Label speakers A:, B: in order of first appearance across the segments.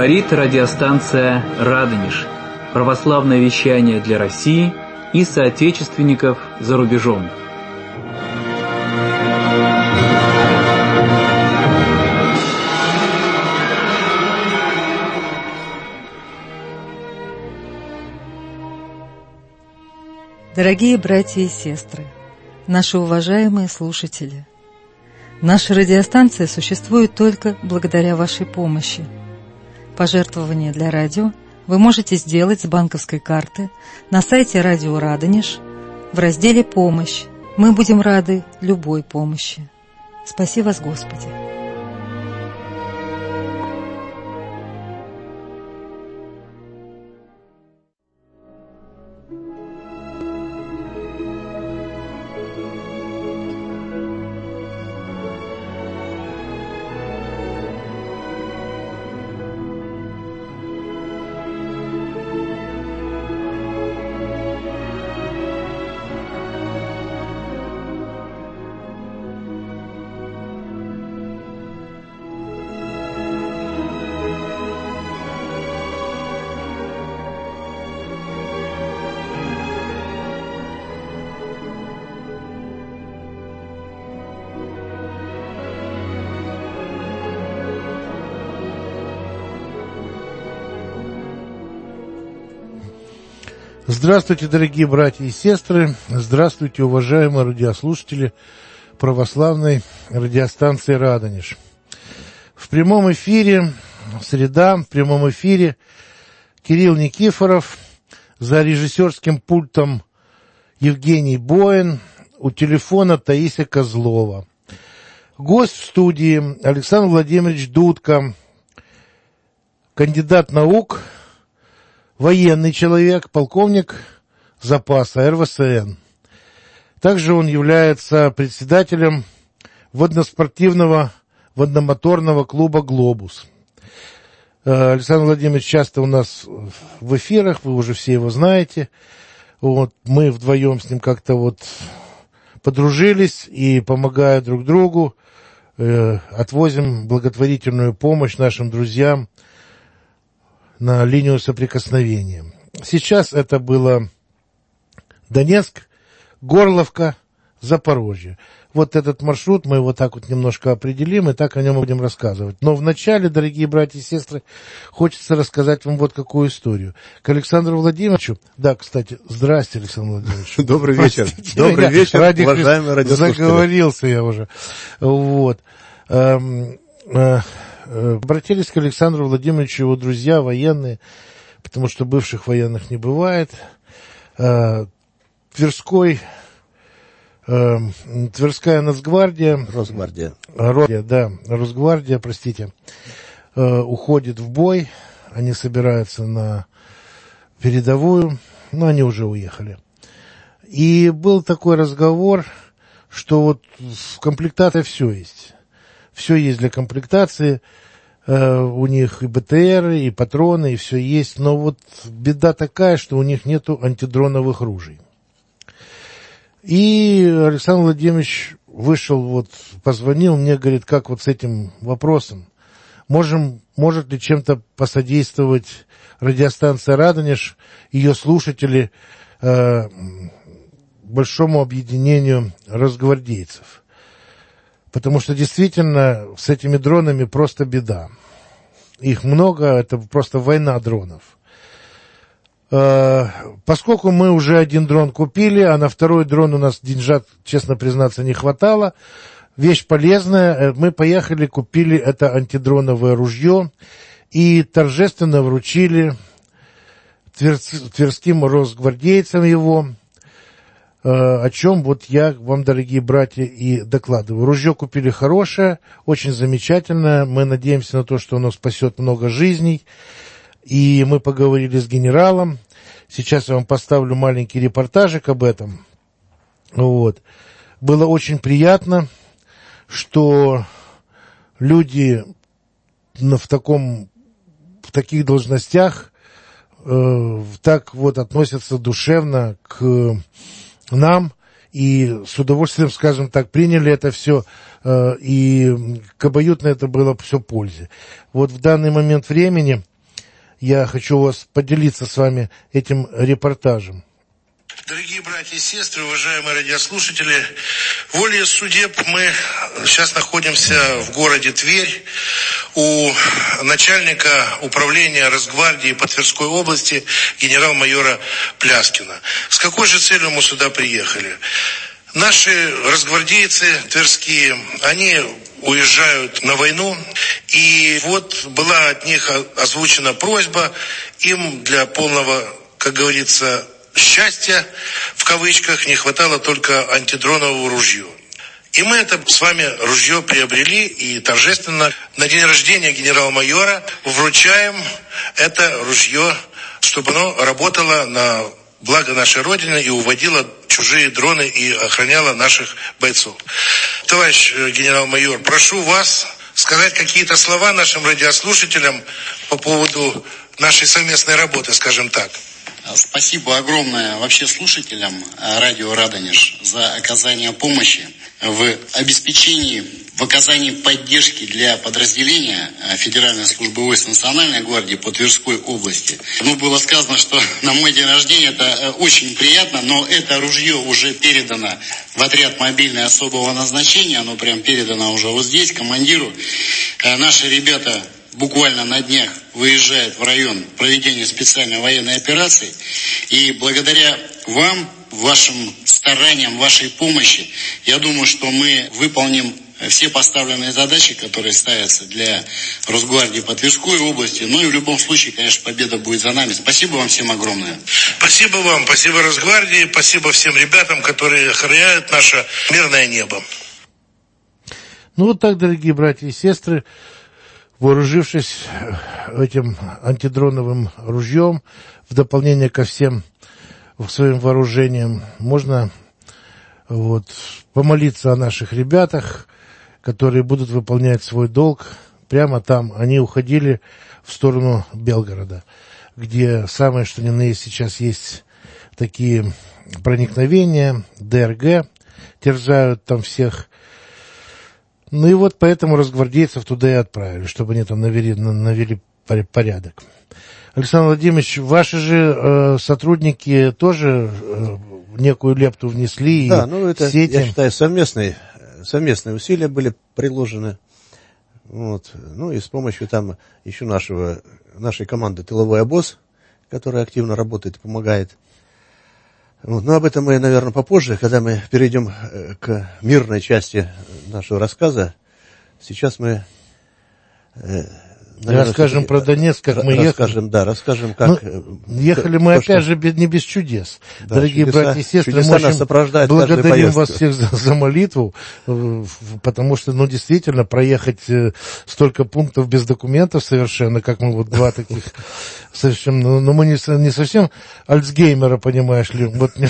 A: Говорит радиостанция «Радонеж». Православное вещание для России и соотечественников за рубежом.
B: Дорогие братья и сестры, наши уважаемые слушатели, наша радиостанция существует только благодаря вашей помощи. Пожертвования для радио вы можете сделать с банковской карты на сайте Радио Радонеж в разделе «Помощь». Мы будем рады любой помощи. Спаси вас, Господи!
C: Здравствуйте, дорогие братья и сестры, здравствуйте, уважаемые радиослушатели православной радиостанции «Радонеж». В прямом эфире, среда, в прямом эфире Кирилл Никифоров, за режиссерским пультом Евгений Боин, у телефона Таисия Козлова. Гость в студии Александр Владимирович Дудко, кандидат наук, военный человек, полковник запаса РВСН. Также он является председателем водноспортивного водномоторного клуба «Глобус». Александр Владимирович часто у нас в эфирах, вы уже все его знаете. Вот, мы вдвоем с ним как-то подружились и, помогая друг другу, отвозим благотворительную помощь нашим друзьям на линию соприкосновения. Сейчас это было Донецк, Горловка, Запорожье. Вот этот маршрут мы его так вот немножко определим и так о нем будем рассказывать. Но вначале, дорогие братья и сестры, хочется рассказать вам вот какую историю. К Александру Владимировичу... Да, кстати, здрасте, Александр Владимирович.
D: Добрый вечер. Добрый вечер, уважаемые радиослушатели.
C: Заговорился я уже. Вот. Обратились к Александру Владимировичу его друзья, военные, потому что бывших военных не бывает. Тверская Нацгвардия. Росгвардия, уходит в бой. Они собираются на передовую, но они уже уехали. И был такой разговор, что вот в комплектации все есть. Все есть для комплектации, у них и БТР, и патроны, и все есть. Но вот беда такая, что у них нету антидроновых ружей. И Александр Владимирович вышел, позвонил мне, говорит, как вот с этим вопросом. Может ли чем-то посодействовать радиостанция «Радонеж», ее слушатели, большому объединению росгвардейцев? Потому что действительно с этими дронами просто беда. Их много, это просто война дронов. Поскольку мы уже один дрон купили, а на второй дрон у нас деньжат, честно признаться, не хватало, вещь полезная, мы поехали, купили это антидроновое ружье и торжественно вручили тверским росгвардейцам его, о чем я вам, дорогие братья, и докладываю. Ружье купили хорошее, очень замечательное. Мы надеемся на то, что оно спасет много жизней. И мы поговорили с генералом. Сейчас я вам поставлю маленький репортажик об этом. Вот. Было очень приятно, что люди в таких должностях так относятся душевно к нам и с удовольствием, скажем так, приняли это все, и к обоюдно это было все пользе. Вот в данный момент времени я хочу вас поделиться с вами этим репортажем.
E: Дорогие братья и сестры, уважаемые радиослушатели, волею судеб мы сейчас находимся в городе Тверь у начальника управления Росгвардии по Тверской области генерал-майора Пляскина. С какой же целью мы сюда приехали? Наши росгвардейцы тверские, они уезжают на войну, и вот была от них озвучена просьба им для полного, как говорится, счастья, в кавычках, не хватало только антидронового ружья. И мы это с вами ружье приобрели и торжественно на день рождения генерал-майора вручаем это ружье, чтобы оно работало на благо нашей Родины и уводило чужие дроны и охраняло наших бойцов. Товарищ генерал-майор, прошу вас сказать какие-то слова нашим радиослушателям по поводу нашей совместной работы, скажем так.
F: Спасибо огромное вообще слушателям радио «Радонеж» за оказание помощи в обеспечении, в оказании поддержки для подразделения Федеральной службы войск Национальной гвардии по Тверской области. Было сказано, что на мой день рождения это очень приятно, но это ружье уже передано в отряд мобильное особого назначения, оно прям передано уже вот здесь, командиру. Наши ребята буквально на днях выезжает в район проведения специальной военной операции. И благодаря вам, вашим стараниям, вашей помощи, я думаю, что мы выполним все поставленные задачи, которые ставятся для Росгвардии по Тверской области. И в любом случае, конечно, победа будет за нами. Спасибо вам всем огромное.
E: Спасибо вам, спасибо Росгвардии, спасибо всем ребятам, которые охраняют наше мирное небо.
C: Вот так, дорогие братья и сестры, вооружившись этим антидроновым ружьем, в дополнение ко всем своим вооружениям, можно помолиться о наших ребятах, которые будут выполнять свой долг. Прямо там они уходили в сторону Белгорода, где самое что ни на есть сейчас есть такие проникновения, ДРГ, терзают там всех. Поэтому росгвардейцев туда и отправили, чтобы они там навели порядок. Александр Владимирович, ваши же сотрудники тоже некую лепту внесли.
D: Да, это, я считаю, совместные усилия были приложены. И с помощью там еще нашей команды «Тыловой обоз», которая активно работает и помогает. Но об этом мы, наверное, попозже, когда мы перейдем к мирной части нашего рассказа. Сейчас мы
C: расскажем про Донецк, как мы ехали.
D: Расскажем, как...
C: ехали мы опять же не без чудес. Да, дорогие братья и сестры, мы очень благодарим вас всех за молитву, потому что, действительно, проехать столько пунктов без документов совершенно, как мы два таких совершенно... мы не совсем альцгеймера, понимаешь ли,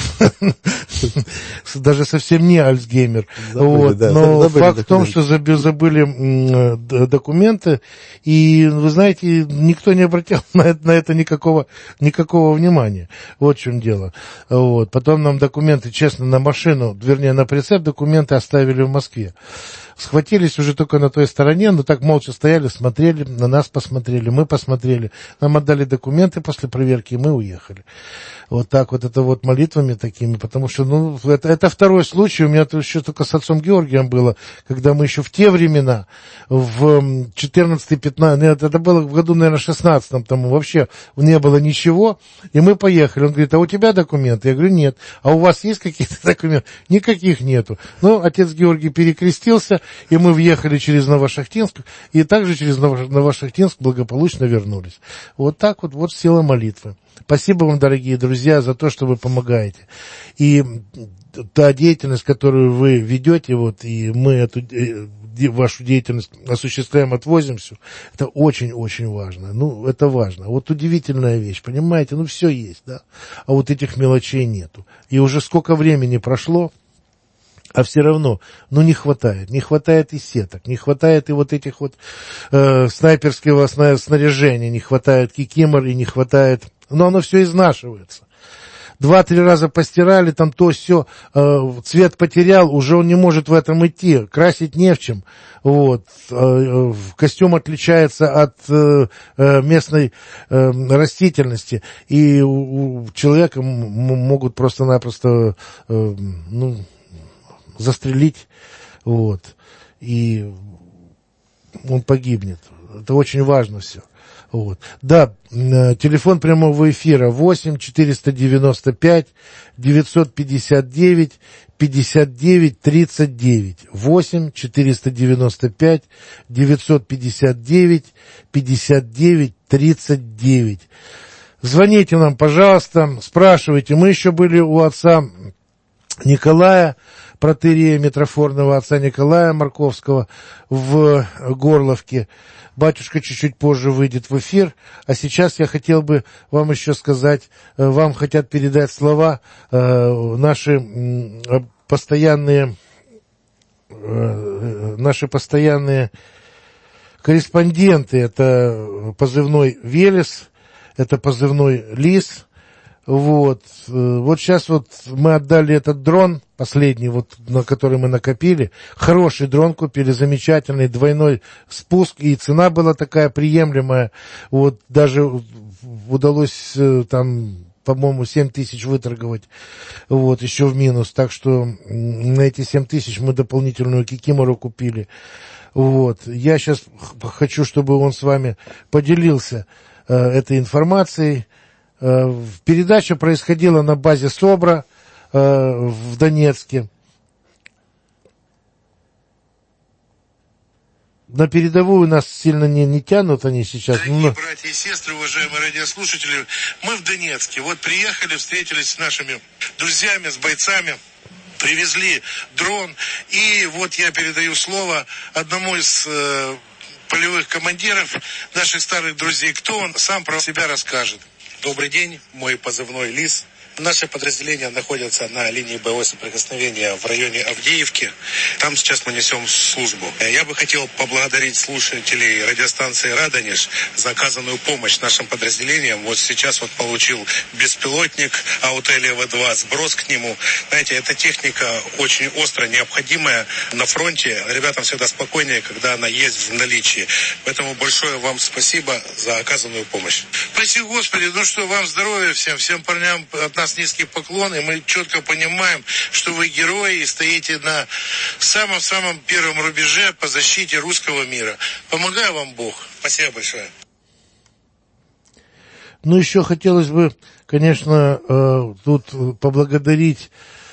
C: даже совсем не альцгеймер. Но факт в том, что забыли документы, и вы знаете, никто не обратил на это никакого внимания. Вот в чем дело. Потом нам документы, честно, на машину, вернее, на прицеп документы оставили в Москве. Схватились уже только на той стороне, но так молча стояли, смотрели, на нас посмотрели, мы посмотрели. Нам отдали документы после проверки, и мы уехали. Это молитвами такими, потому что, это второй случай, у меня еще только с отцом Георгием было, когда мы еще в те времена, в 14-15, это было в году, наверное, 16-м, там вообще не было ничего, и мы поехали. Он говорит, а у тебя документы? Я говорю, нет. А у вас есть какие-то документы? Никаких нету. Отец Георгий перекрестился, и мы въехали через Новошахтинск, и также через Новошахтинск благополучно вернулись. Вот сила молитвы. Спасибо вам, дорогие друзья, за то, что вы помогаете. И та деятельность, которую вы ведете, и мы эту вашу деятельность осуществляем, отвозим все, это очень-очень важно. Это важно. удивительная вещь, понимаете? Все есть, да? А этих мелочей нету. И уже сколько времени прошло, а все равно, не хватает. Не хватает и сеток, не хватает и этих снайперского снаряжения, не хватает кикимор и не хватает... Но оно все изнашивается. 2-3 раза постирали, там то все, цвет потерял, уже он не может в этом идти, красить не в чем. Вот. Костюм отличается от местной растительности, и у человека могут просто-напросто застрелить, вот, и он погибнет. Это очень важно все. Вот. Да, телефон прямого эфира 8 495 959 59 39. 8 495 959 59 39. Звоните нам, пожалуйста, спрашивайте. Мы еще были у отца Николая, протоиерея митрофорного, отца Николая Марковского в Горловке. Батюшка чуть-чуть позже выйдет в эфир, а сейчас я хотел бы вам еще сказать, вам хотят передать слова наши постоянные корреспонденты. Это позывной «Велес», это позывной «Лис». Вот сейчас мы отдали этот дрон, последний, на который мы накопили. Хороший дрон купили, замечательный, двойной спуск, и цена была такая приемлемая. Вот даже удалось там, по-моему, 7 тысяч выторговать, вот, еще в минус. Так что на эти 7 тысяч мы дополнительную кикимору купили. Вот. Я сейчас хочу, чтобы он с вами поделился этой информацией. Передача происходила на базе СОБРа в Донецке. На передовую нас сильно не тянут они сейчас.
E: Дорогие братья и сестры, уважаемые радиослушатели, мы в Донецке. Вот приехали, встретились с нашими друзьями, с бойцами. Привезли дрон. И вот я передаю слово одному из полевых командиров, наших старых друзей. Кто он, сам про себя расскажет. Добрый день, мой позывной «Лис». Наше подразделение находится на линии боевого соприкосновения в районе Авдеевки. Там сейчас мы несем службу. Я бы хотел поблагодарить слушателей радиостанции «Радонеж» за оказанную помощь нашим подразделениям. Вот сейчас получил беспилотник Аутелия В2, сброс к нему. Знаете, эта техника очень остро необходимая на фронте. Ребятам всегда спокойнее, когда она есть в наличии. Поэтому большое вам спасибо за оказанную помощь. Спасибо, Господи. Ну что, вам здоровья всем парням от нас низкий поклон, и мы четко понимаем, что вы герои и стоите на самом-самом первом рубеже по защите русского мира. Помогай вам Бог. Спасибо большое.
C: Ну, еще хотелось бы, конечно, тут поблагодарить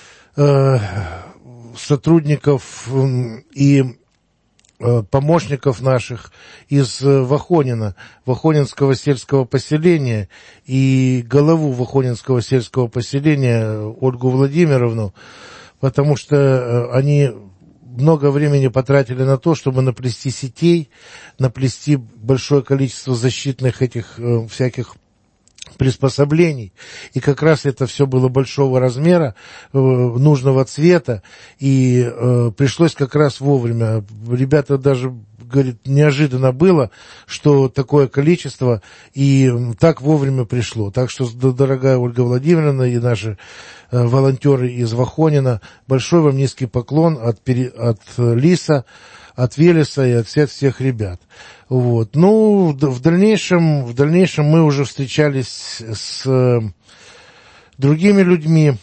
C: сотрудников и помощников наших из Вахонина, Вахонинского сельского поселения, и главу Вахонинского сельского поселения Ольгу Владимировну, потому что они много времени потратили на то, чтобы наплести сетей, наплести большое количество защитных этих всяких приспособлений, и как раз это все было большого размера, нужного цвета, и пришлось как раз вовремя. Ребята даже, говорит, неожиданно было, что такое количество, и так вовремя пришло. Так что, дорогая Ольга Владимировна и наши волонтеры из Вахонина, большой вам низкий поклон от Лиса, от Велеса и от всех ребят. Вот. Ну, в дальнейшем мы уже встречались с другими людьми,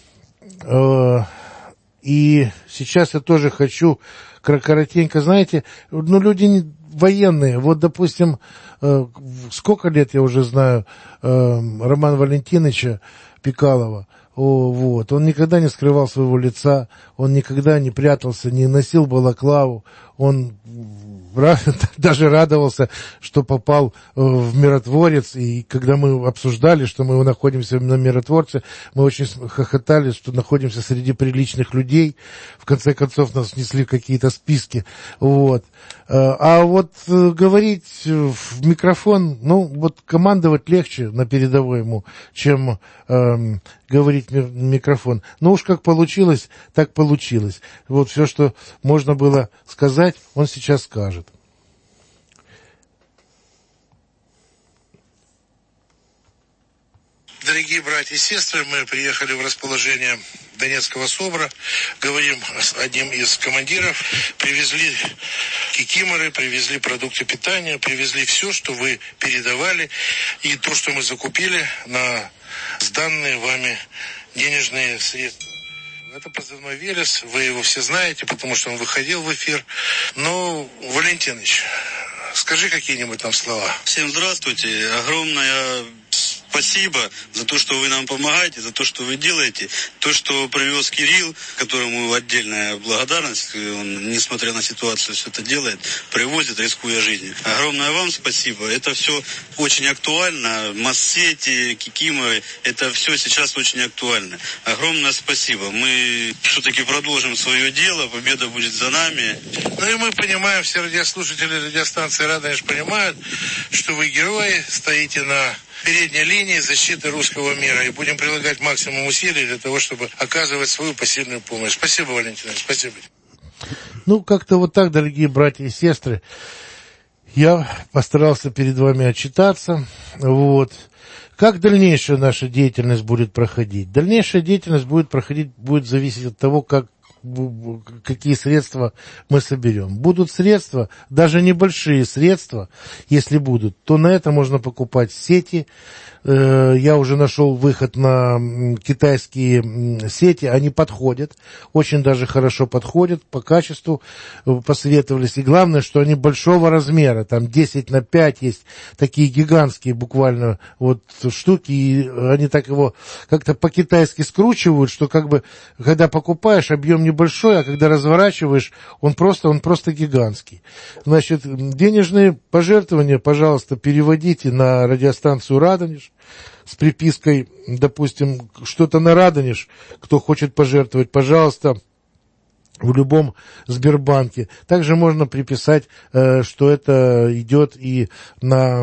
C: и сейчас я тоже хочу коротенько, знаете, люди военные, вот, допустим, сколько лет я уже знаю Романа Валентиновича Пикалова. Вот. Он никогда не скрывал своего лица, он никогда не прятался, не носил балаклаву, он даже радовался, что попал в Миротворец, и когда мы обсуждали, что мы находимся на Миротворце, мы очень хохотали, что находимся среди приличных людей, в конце концов нас внесли в какие-то списки, вот. А вот говорить в микрофон, командовать легче на передовой ему, чем говорить в микрофон. Ну уж как получилось, так получилось. Вот все, что можно было сказать, он сейчас скажет.
E: Дорогие братья и сестры, мы приехали в расположение Донецкого СОБРа, говорим с одним из командиров, привезли кикиморы, привезли продукты питания, привезли все, что вы передавали, и то, что мы закупили на сданные вами денежные средства. Это позывной «Велес», вы его все знаете, потому что он выходил в эфир. Но, Валентинович, скажи какие-нибудь там слова.
G: Всем здравствуйте, огромное спасибо за то, что вы нам помогаете, за то, что вы делаете. То, что привез Кирилл, которому отдельная благодарность, он, несмотря на ситуацию, все это делает, привозит, рискуя жизнью. Огромное вам спасибо. Это все очень актуально. Масс-сети, кикиморы, это все сейчас очень актуально. Огромное спасибо. Мы все-таки продолжим свое дело, победа будет за нами.
E: Ну и мы понимаем, все радиослушатели радиостанции «Радонеж» понимают, что вы герои, стоите на передней линии защиты русского мира, и будем прилагать максимум усилий для того, чтобы оказывать свою посильную помощь. Спасибо, Валентин, спасибо.
C: Ну, как-то вот так, дорогие братья и сестры, я постарался перед вами отчитаться. Вот. Как дальнейшая наша деятельность будет проходить? Дальнейшая деятельность будет зависеть от того, какие средства мы соберем. Будут средства, даже небольшие средства, если будут, то на это можно покупать сети. Я уже нашел выход на китайские сети, они подходят, очень даже хорошо подходят по качеству, посоветовались. И главное, что они большого размера, там 10x5 есть такие гигантские буквально вот штуки, и они так его как-то по-китайски скручивают, что как бы, когда покупаешь, объем небольшой, а когда разворачиваешь, он просто гигантский. Значит, денежные пожертвования, пожалуйста, переводите на радиостанцию «Радонеж» с припиской, допустим, что-то на «Радонеж», кто хочет пожертвовать, пожалуйста, в любом Сбербанке. Также можно приписать, что это идет и на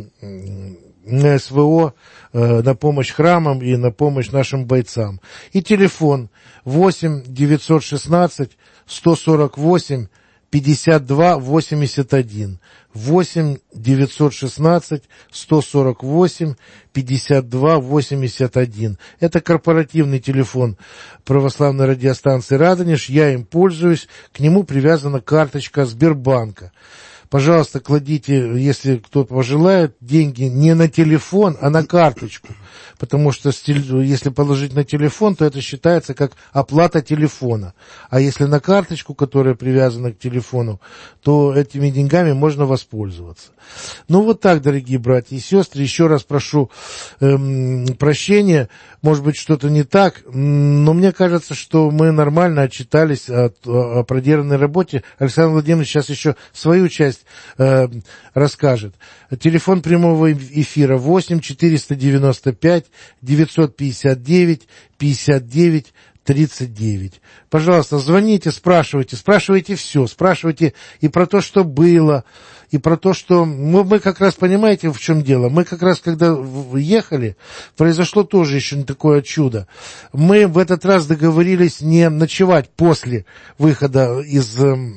C: СВО, на помощь храмам и на помощь нашим бойцам. И телефон 8 916 148 52 81. 8 916 148 52 81. Это корпоративный телефон православной радиостанции «Радонеж». Я им пользуюсь. К нему привязана карточка Сбербанка. Пожалуйста, кладите, если кто-то пожелает, деньги не на телефон, а на карточку. Потому что если положить на телефон, то это считается как оплата телефона. А если на карточку, которая привязана к телефону, то этими деньгами можно воспользоваться. Ну вот так, дорогие братья и сестры, еще раз прошу прощения, может быть, что-то не так, но мне кажется, что мы нормально отчитались о проделанной работе. Александр Владимирович сейчас еще свою часть расскажет. Телефон прямого эфира 8 495 959 59 39. Пожалуйста, звоните, спрашивайте все, спрашивайте и про то, что было, и про то, что... Мы как раз, понимаете, в чем дело? Мы как раз, когда ехали, произошло тоже еще такое чудо. Мы в этот раз договорились не ночевать после выхода из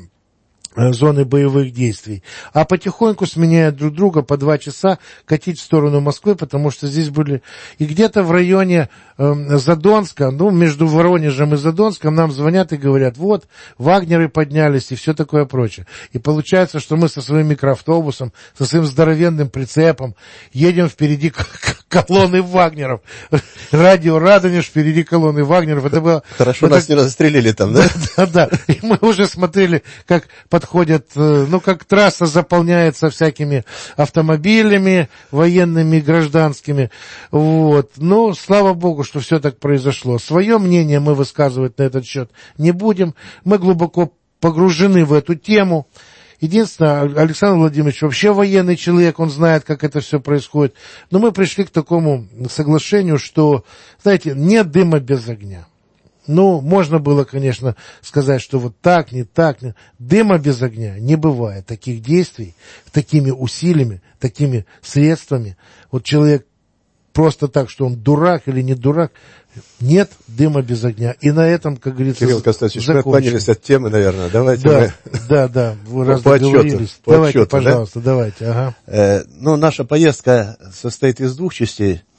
C: зоны боевых действий, а потихоньку, сменяя друг друга по 2 часа, катить в сторону Москвы, потому что здесь были... И где-то в районе Задонска, между Воронежем и Задонском нам звонят и говорят, вот, вагнеры поднялись и все такое прочее. И получается, что мы со своим микроавтобусом, со своим здоровенным прицепом едем впереди колонны вагнеров. Радио «Радонеж» впереди колонны вагнеров. Это было...
D: Хорошо, нас не застрелили там, да?
C: Да. И мы уже смотрели, как подходят, как трасса заполняется всякими автомобилями, военными, гражданскими. Вот. Но, слава Богу, что все так произошло. Свое мнение мы высказывать на этот счет не будем. Мы глубоко погружены в эту тему. Единственное, Александр Владимирович вообще военный человек, он знает, как это все происходит. Но мы пришли к такому соглашению, что, знаете, нет дыма без огня. Можно было, конечно, сказать, что вот так, не так. Дыма без огня не бывает. Таких действий, такими усилиями, такими средствами. Вот человек просто так, что он дурак или не дурак, нет дыма без огня. И на этом, как говорится,
D: Кирилл Константинович, мы отклонились от темы, наверное. Давайте
C: Да, вы раз договорились. Давайте, пожалуйста, давайте. Ага.
D: Наша поездка состоит из 2 частей.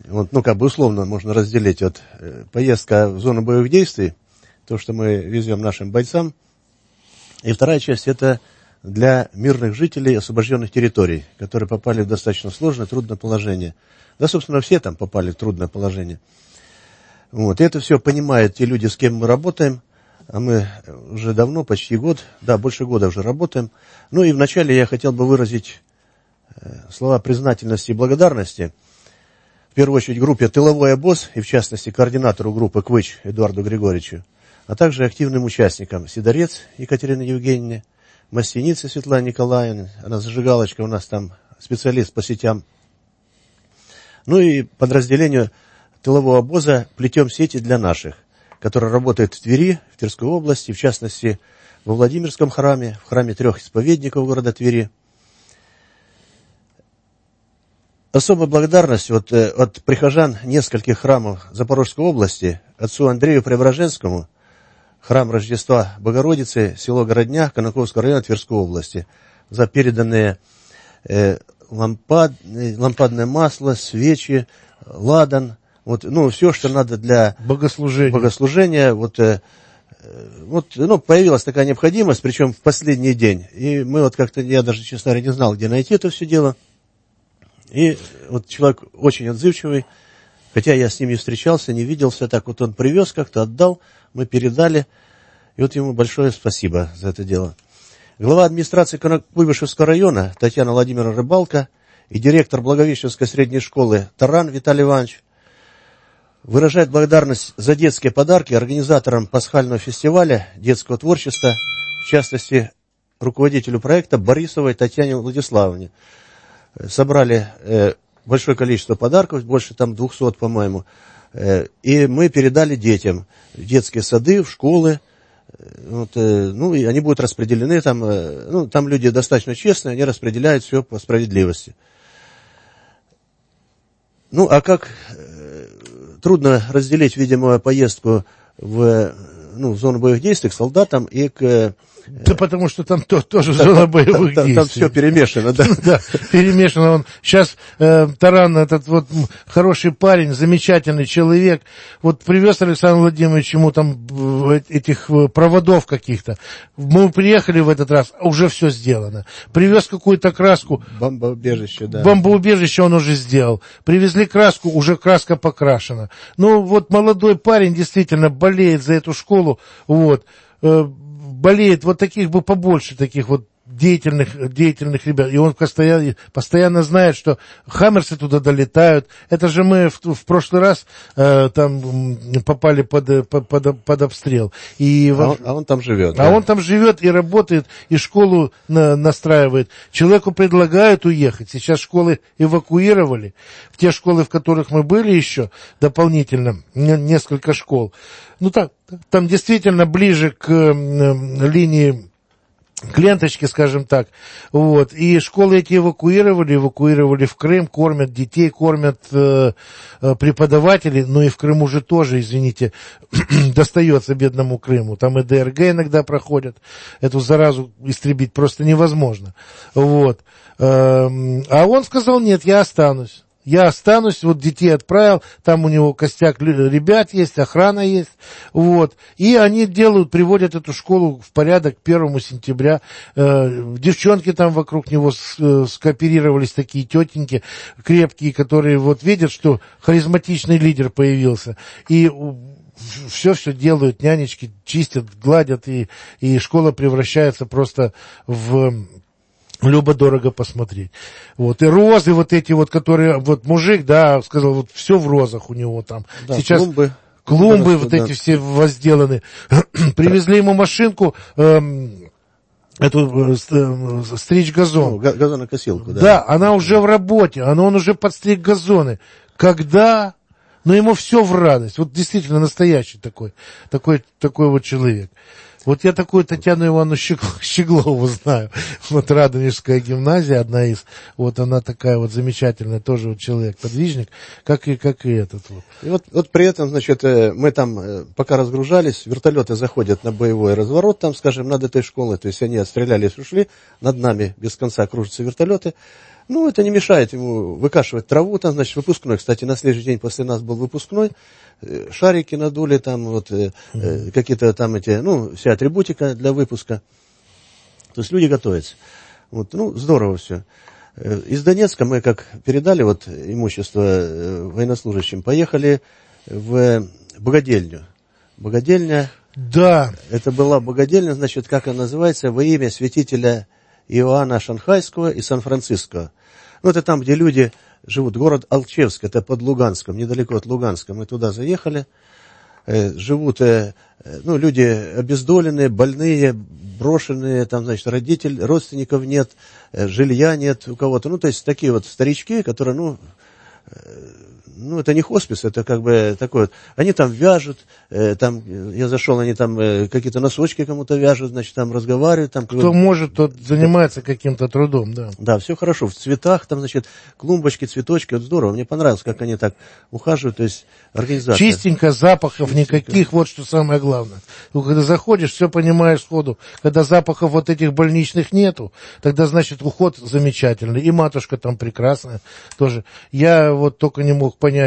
D: Вот, ну, как бы условно можно разделить. Вот, поездка в зону боевых действий, то, что мы везем нашим бойцам. И вторая часть – это для мирных жителей освобожденных территорий, которые попали в достаточно сложное, трудное положение. Да, собственно, все там попали в трудное положение. Вот, и это все понимают те люди, с кем мы работаем. А мы уже давно, почти год, да, больше года уже работаем. Ну и вначале я хотел бы выразить слова признательности и благодарности. В первую очередь группе «Тыловой обоз» и, в частности, координатору группы «Квыч» Эдуарду Григорьевичу, а также активным участникам Сидорец Екатерине Евгеньевне, Мастенице Светлане Николаевне, она зажигалочка, у нас там специалист по сетям. Ну и подразделению «Тылового обоза» «Плетем сети для наших», который работает в Твери, в Тверской области, в частности, во Владимирском храме, в храме 3 исповедников города Твери. Особая благодарность от прихожан нескольких храмов Запорожской области, отцу Андрею Преображенскому, храм Рождества Богородицы, село Городня, Конаковского района Тверской области, за переданные лампадное масло, свечи, ладан, вот, ну, все, что надо для богослужения. Появилась такая необходимость, причем в последний день. И мы вот как-то, я даже, честно говоря, не знал, где найти это все дело. И вот человек очень отзывчивый, хотя я с ним не встречался, не виделся, так вот он привез как-то, отдал, мы передали. И вот ему большое спасибо за это дело. Глава администрации Куйбышевского района Татьяна Владимировна Рыбалка и директор Благовещенской средней школы Таран Виталий Иванович выражает благодарность за детские подарки организаторам пасхального фестиваля детского творчества, в частности, руководителю проекта Борисовой Татьяне Владиславовне. Собрали большое количество подарков, больше там 200, по-моему, и мы передали детям в детские сады, в школы. Вот, ну, и они будут распределены, там люди достаточно честные, они распределяют все по справедливости. Ну, а как трудно разделить, видимо, поездку в зону боевых действий к солдатам и к...
C: Да потому что там тоже зона боевых действий.
D: Там все перемешано, да.
C: Да, перемешано. Сейчас Таран, этот вот хороший парень, замечательный человек, вот привез Александр Владимирович ему там этих проводов каких-то. Мы приехали в этот раз, уже все сделано. Привез какую-то краску.
D: Бомбоубежище, да.
C: Бомбоубежище он уже сделал. Привезли краску, уже краска покрашена. Ну, вот молодой парень действительно болеет за эту школу, вот, болеет, вот таких бы побольше, таких вот деятельных ребят. И он постоянно знает, что хаммерсы туда долетают. Это же мы в прошлый раз там попали под обстрел.
D: А он там живет.
C: А он там живет и работает, и школу настраивает. Человеку предлагают уехать. Сейчас школы эвакуировали. В те школы, в которых мы были еще, дополнительно, несколько школ. Ну, там действительно ближе к линии, к ленточке, скажем так, вот, и школы эти эвакуировали в Крым, кормят детей, кормят преподавателей, но и в Крыму же тоже, извините, достается бедному Крыму, там и ДРГ иногда проходят, эту заразу истребить просто невозможно, вот, а он сказал: нет, я останусь, вот детей отправил, там у него костяк ребят есть, охрана есть, вот, и они приводят эту школу в порядок к 1 сентября, девчонки там вокруг него скооперировались, такие тетеньки крепкие, которые вот видят, что харизматичный лидер появился, и все делают, нянечки чистят, гладят, и школа превращается просто в... любо-дорого посмотреть. Вот. И розы вот эти вот, которые, вот мужик, да, сказал, вот все в розах у него там.
D: Да,
C: сейчас клумбы вот эти все возделаны. Привезли ему машинку, эту стричь газон.
D: Газонокосилку, да.
C: Да, она уже в работе, он уже подстриг газоны. Когда? Но ему все в радость. Вот действительно настоящий такой вот человек. Вот я такую Татьяну Ивановну Щеглову знаю. Вот Радонежская гимназия, одна из. Вот она такая вот замечательная, тоже вот человек-подвижник, как и этот вот.
D: И вот при этом, значит, мы там, пока разгружались, вертолеты заходят на боевой разворот, там, скажем, над этой школой. То есть они отстрелялись, ушли, над нами без конца кружатся вертолеты. Ну, это не мешает ему выкашивать траву, там, значит, выпускной. Кстати, на следующий день после нас был выпускной. Шарики надули, там, вот, какие-то там эти, ну, вся атрибутика для выпуска. То есть люди готовятся. Вот, ну, здорово все. Из Донецка мы, как передали вот имущество военнослужащим, поехали в богадельню. Богадельня.
C: Да.
D: Это была богадельня, значит, как она называется, во имя святителя Иоанна Шанхайского и Сан-Франциско. Ну, это там, где люди живут. Город Алчевск, это под Луганском, недалеко от Луганска. Мы туда заехали. Живут, ну, люди обездоленные, больные, брошенные, там, значит, родственников нет, жилья нет у кого-то. Ну, то есть, такие вот старички, которые, ну, это не хоспис, это как бы такой вот. Они там вяжут, там, я зашел, они там какие-то носочки кому-то вяжут, значит, там разговаривают. Там,
C: кто может, тот занимается каким-то трудом, да.
D: Да, все хорошо, в цветах, там, значит, клумбочки, цветочки, вот здорово. Мне понравилось, как они так ухаживают, то есть организация.
C: Чистенько, запахов никаких, вот что самое главное. Ну, когда заходишь, все понимаешь сходу. Когда запахов вот этих больничных нету, тогда, значит, уход замечательный. И матушка там прекрасная тоже. Я вот только не мог понять,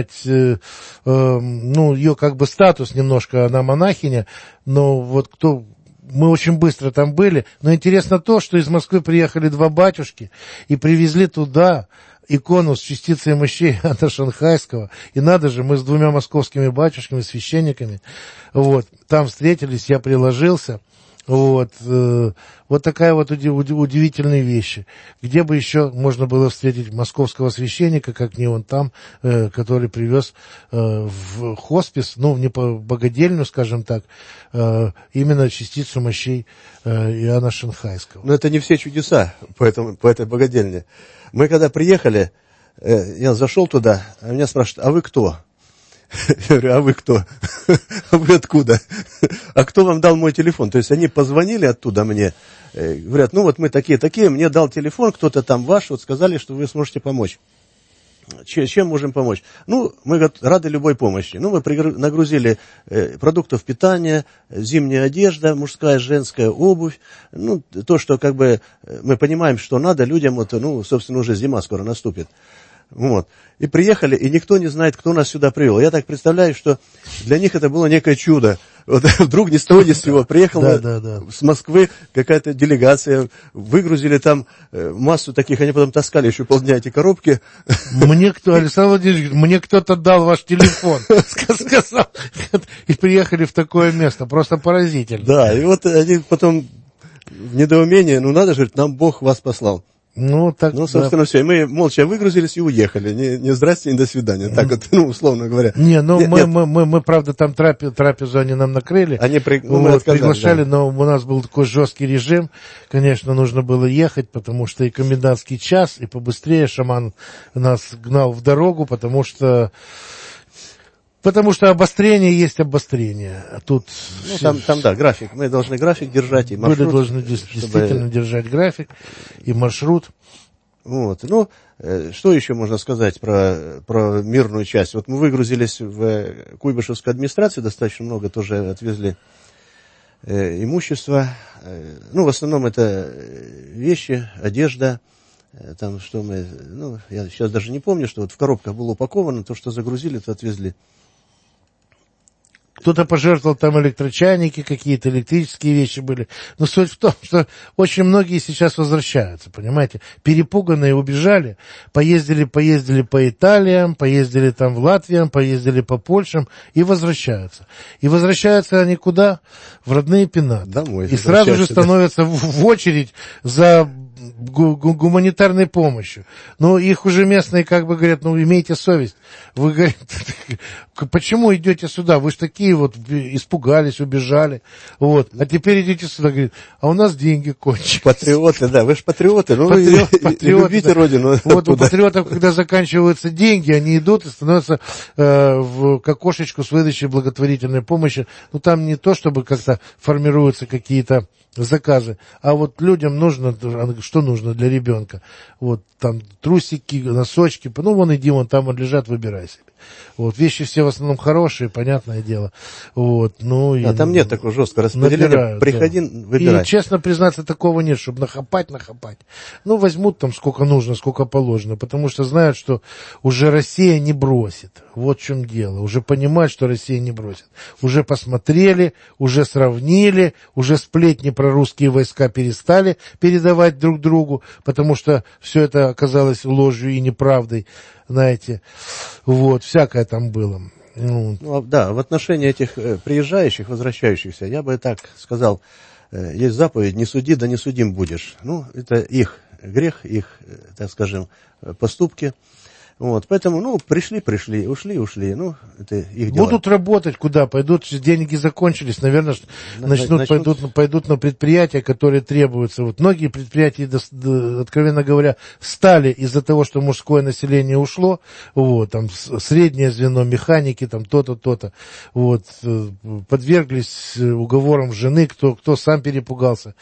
C: ну, ее как бы статус немножко, она монахиня, но вот мы очень быстро там были, но интересно то, что из Москвы приехали 2 батюшки и привезли туда икону с частицей мощей Иоанна Шанхайского, и надо же, мы с 2 московскими батюшками, священниками, вот, там встретились, я приложился. Вот такая вот удивительная вещь. Где бы еще можно было встретить московского священника, как не он там, который привез в хоспис, ну, не по богадельню, скажем так, именно частицу мощей Иоанна Шанхайского.
D: Но это не все чудеса по этой богадельне. Мы когда приехали, я зашел туда, а меня спрашивают, а вы кто? Я говорю, а вы кто? А вы откуда? А кто вам дал мой телефон? То есть они позвонили оттуда мне, говорят, ну вот мы такие-такие, мне дал телефон, кто-то там ваш, вот сказали, что вы сможете помочь. Чем можем помочь? Ну, мы рады любой помощи. Ну, мы нагрузили продуктов питания, зимняя одежда, мужская, женская обувь. Ну, то, что как бы мы понимаем, что надо людям, вот, ну, собственно, уже зима скоро наступит. Вот. И приехали, и никто не знает, кто нас сюда привел. Я так представляю, что для них это было некое чудо. Вот вдруг ни с того ни с сего приехала с Москвы какая-то делегация, выгрузили там массу таких, они потом таскали еще полдня эти коробки.
C: Александр Владимирович, мне кто-то дал ваш телефон, сказал, и приехали в такое место, просто поразительно.
D: Да, и вот они потом в недоумении, ну надо же, нам Бог вас послал.
C: Ну,
D: собственно, да. Все. И мы молча выгрузились и уехали. Не здрасте, не до свидания. Так вот, ну, условно говоря.
C: Мы, правда, там трапезу они нам накрыли.
D: Они
C: приглашали, да. Но у нас был такой жесткий режим. Конечно, нужно было ехать, потому что и комендантский час, и побыстрее шаман нас гнал в дорогу, потому что обострение есть обострение. Тут
D: там, да, график. Мы должны график держать и маршрут.
C: Мы должны действительно держать график и маршрут.
D: Вот. Ну, что еще можно сказать про мирную часть? Вот мы выгрузились в Куйбышевскую администрацию, достаточно много тоже отвезли имущества. Ну, в основном это вещи, одежда. Там, что мы, ну, я сейчас даже не помню, что вот в коробках было упаковано, то, что загрузили, то отвезли.
C: Кто-то пожертвовал там электрочайники, какие-то электрические вещи были. Но суть в том, что очень многие сейчас возвращаются, понимаете. Перепуганные убежали, поездили по Италиям, поездили там в Латвиям, поездили по Польшам и возвращаются. И возвращаются они куда? В родные пенаты.
D: Домой.
C: И сразу же становятся в очередь за гуманитарной помощью. Но их уже местные как бы говорят, ну, имейте совесть. Вы говорите, почему идете сюда? Вы же такие вот испугались, убежали. Вот. А теперь идите сюда, говорит, а у нас деньги кончились.
D: Патриоты, да, вы же патриоты. Ну, патриоты, любите родину.
C: Вот у патриотов, когда заканчиваются деньги, они идут и становятся к окошечку с выдачей благотворительной помощи. Ну, там не то, чтобы как-то формируются какие-то заказы, а вот людям нужно, что нужно для ребенка. Вот там трусики, носочки, ну вон иди, вон там лежат, выбирай себе. Вот, вещи все в основном хорошие, понятное дело. Вот, ну,
D: а там нет такого жесткого распределения.
C: Набирают,
D: приходи,
C: да.
D: Выбирай.
C: И, честно признаться, такого нет, чтобы нахапать. Ну, возьмут там сколько нужно, сколько положено, потому что знают, что уже Россия не бросит. Вот в чем дело. Уже понимают, что Россия не бросит. Уже посмотрели, уже сравнили, уже сплетни про русские войска перестали передавать друг другу, потому что все это оказалось ложью и неправдой. Знаете, вот, всякое там было.
D: Ну, да, в отношении этих приезжающих, возвращающихся, я бы так сказал, есть заповедь: не суди, да не судим будешь. Ну, это их грех, их, так скажем, поступки. Вот, поэтому, ну, пришли, ушли, ну, это их дело.
C: Будут работать куда? Пойдут, деньги закончились, наверное, пойдут на предприятия, которые требуются. Вот многие предприятия, откровенно говоря, встали из-за того, что мужское население ушло, вот, там, среднее звено, механики, там, то-то, вот, подверглись уговорам жены, кто сам перепугался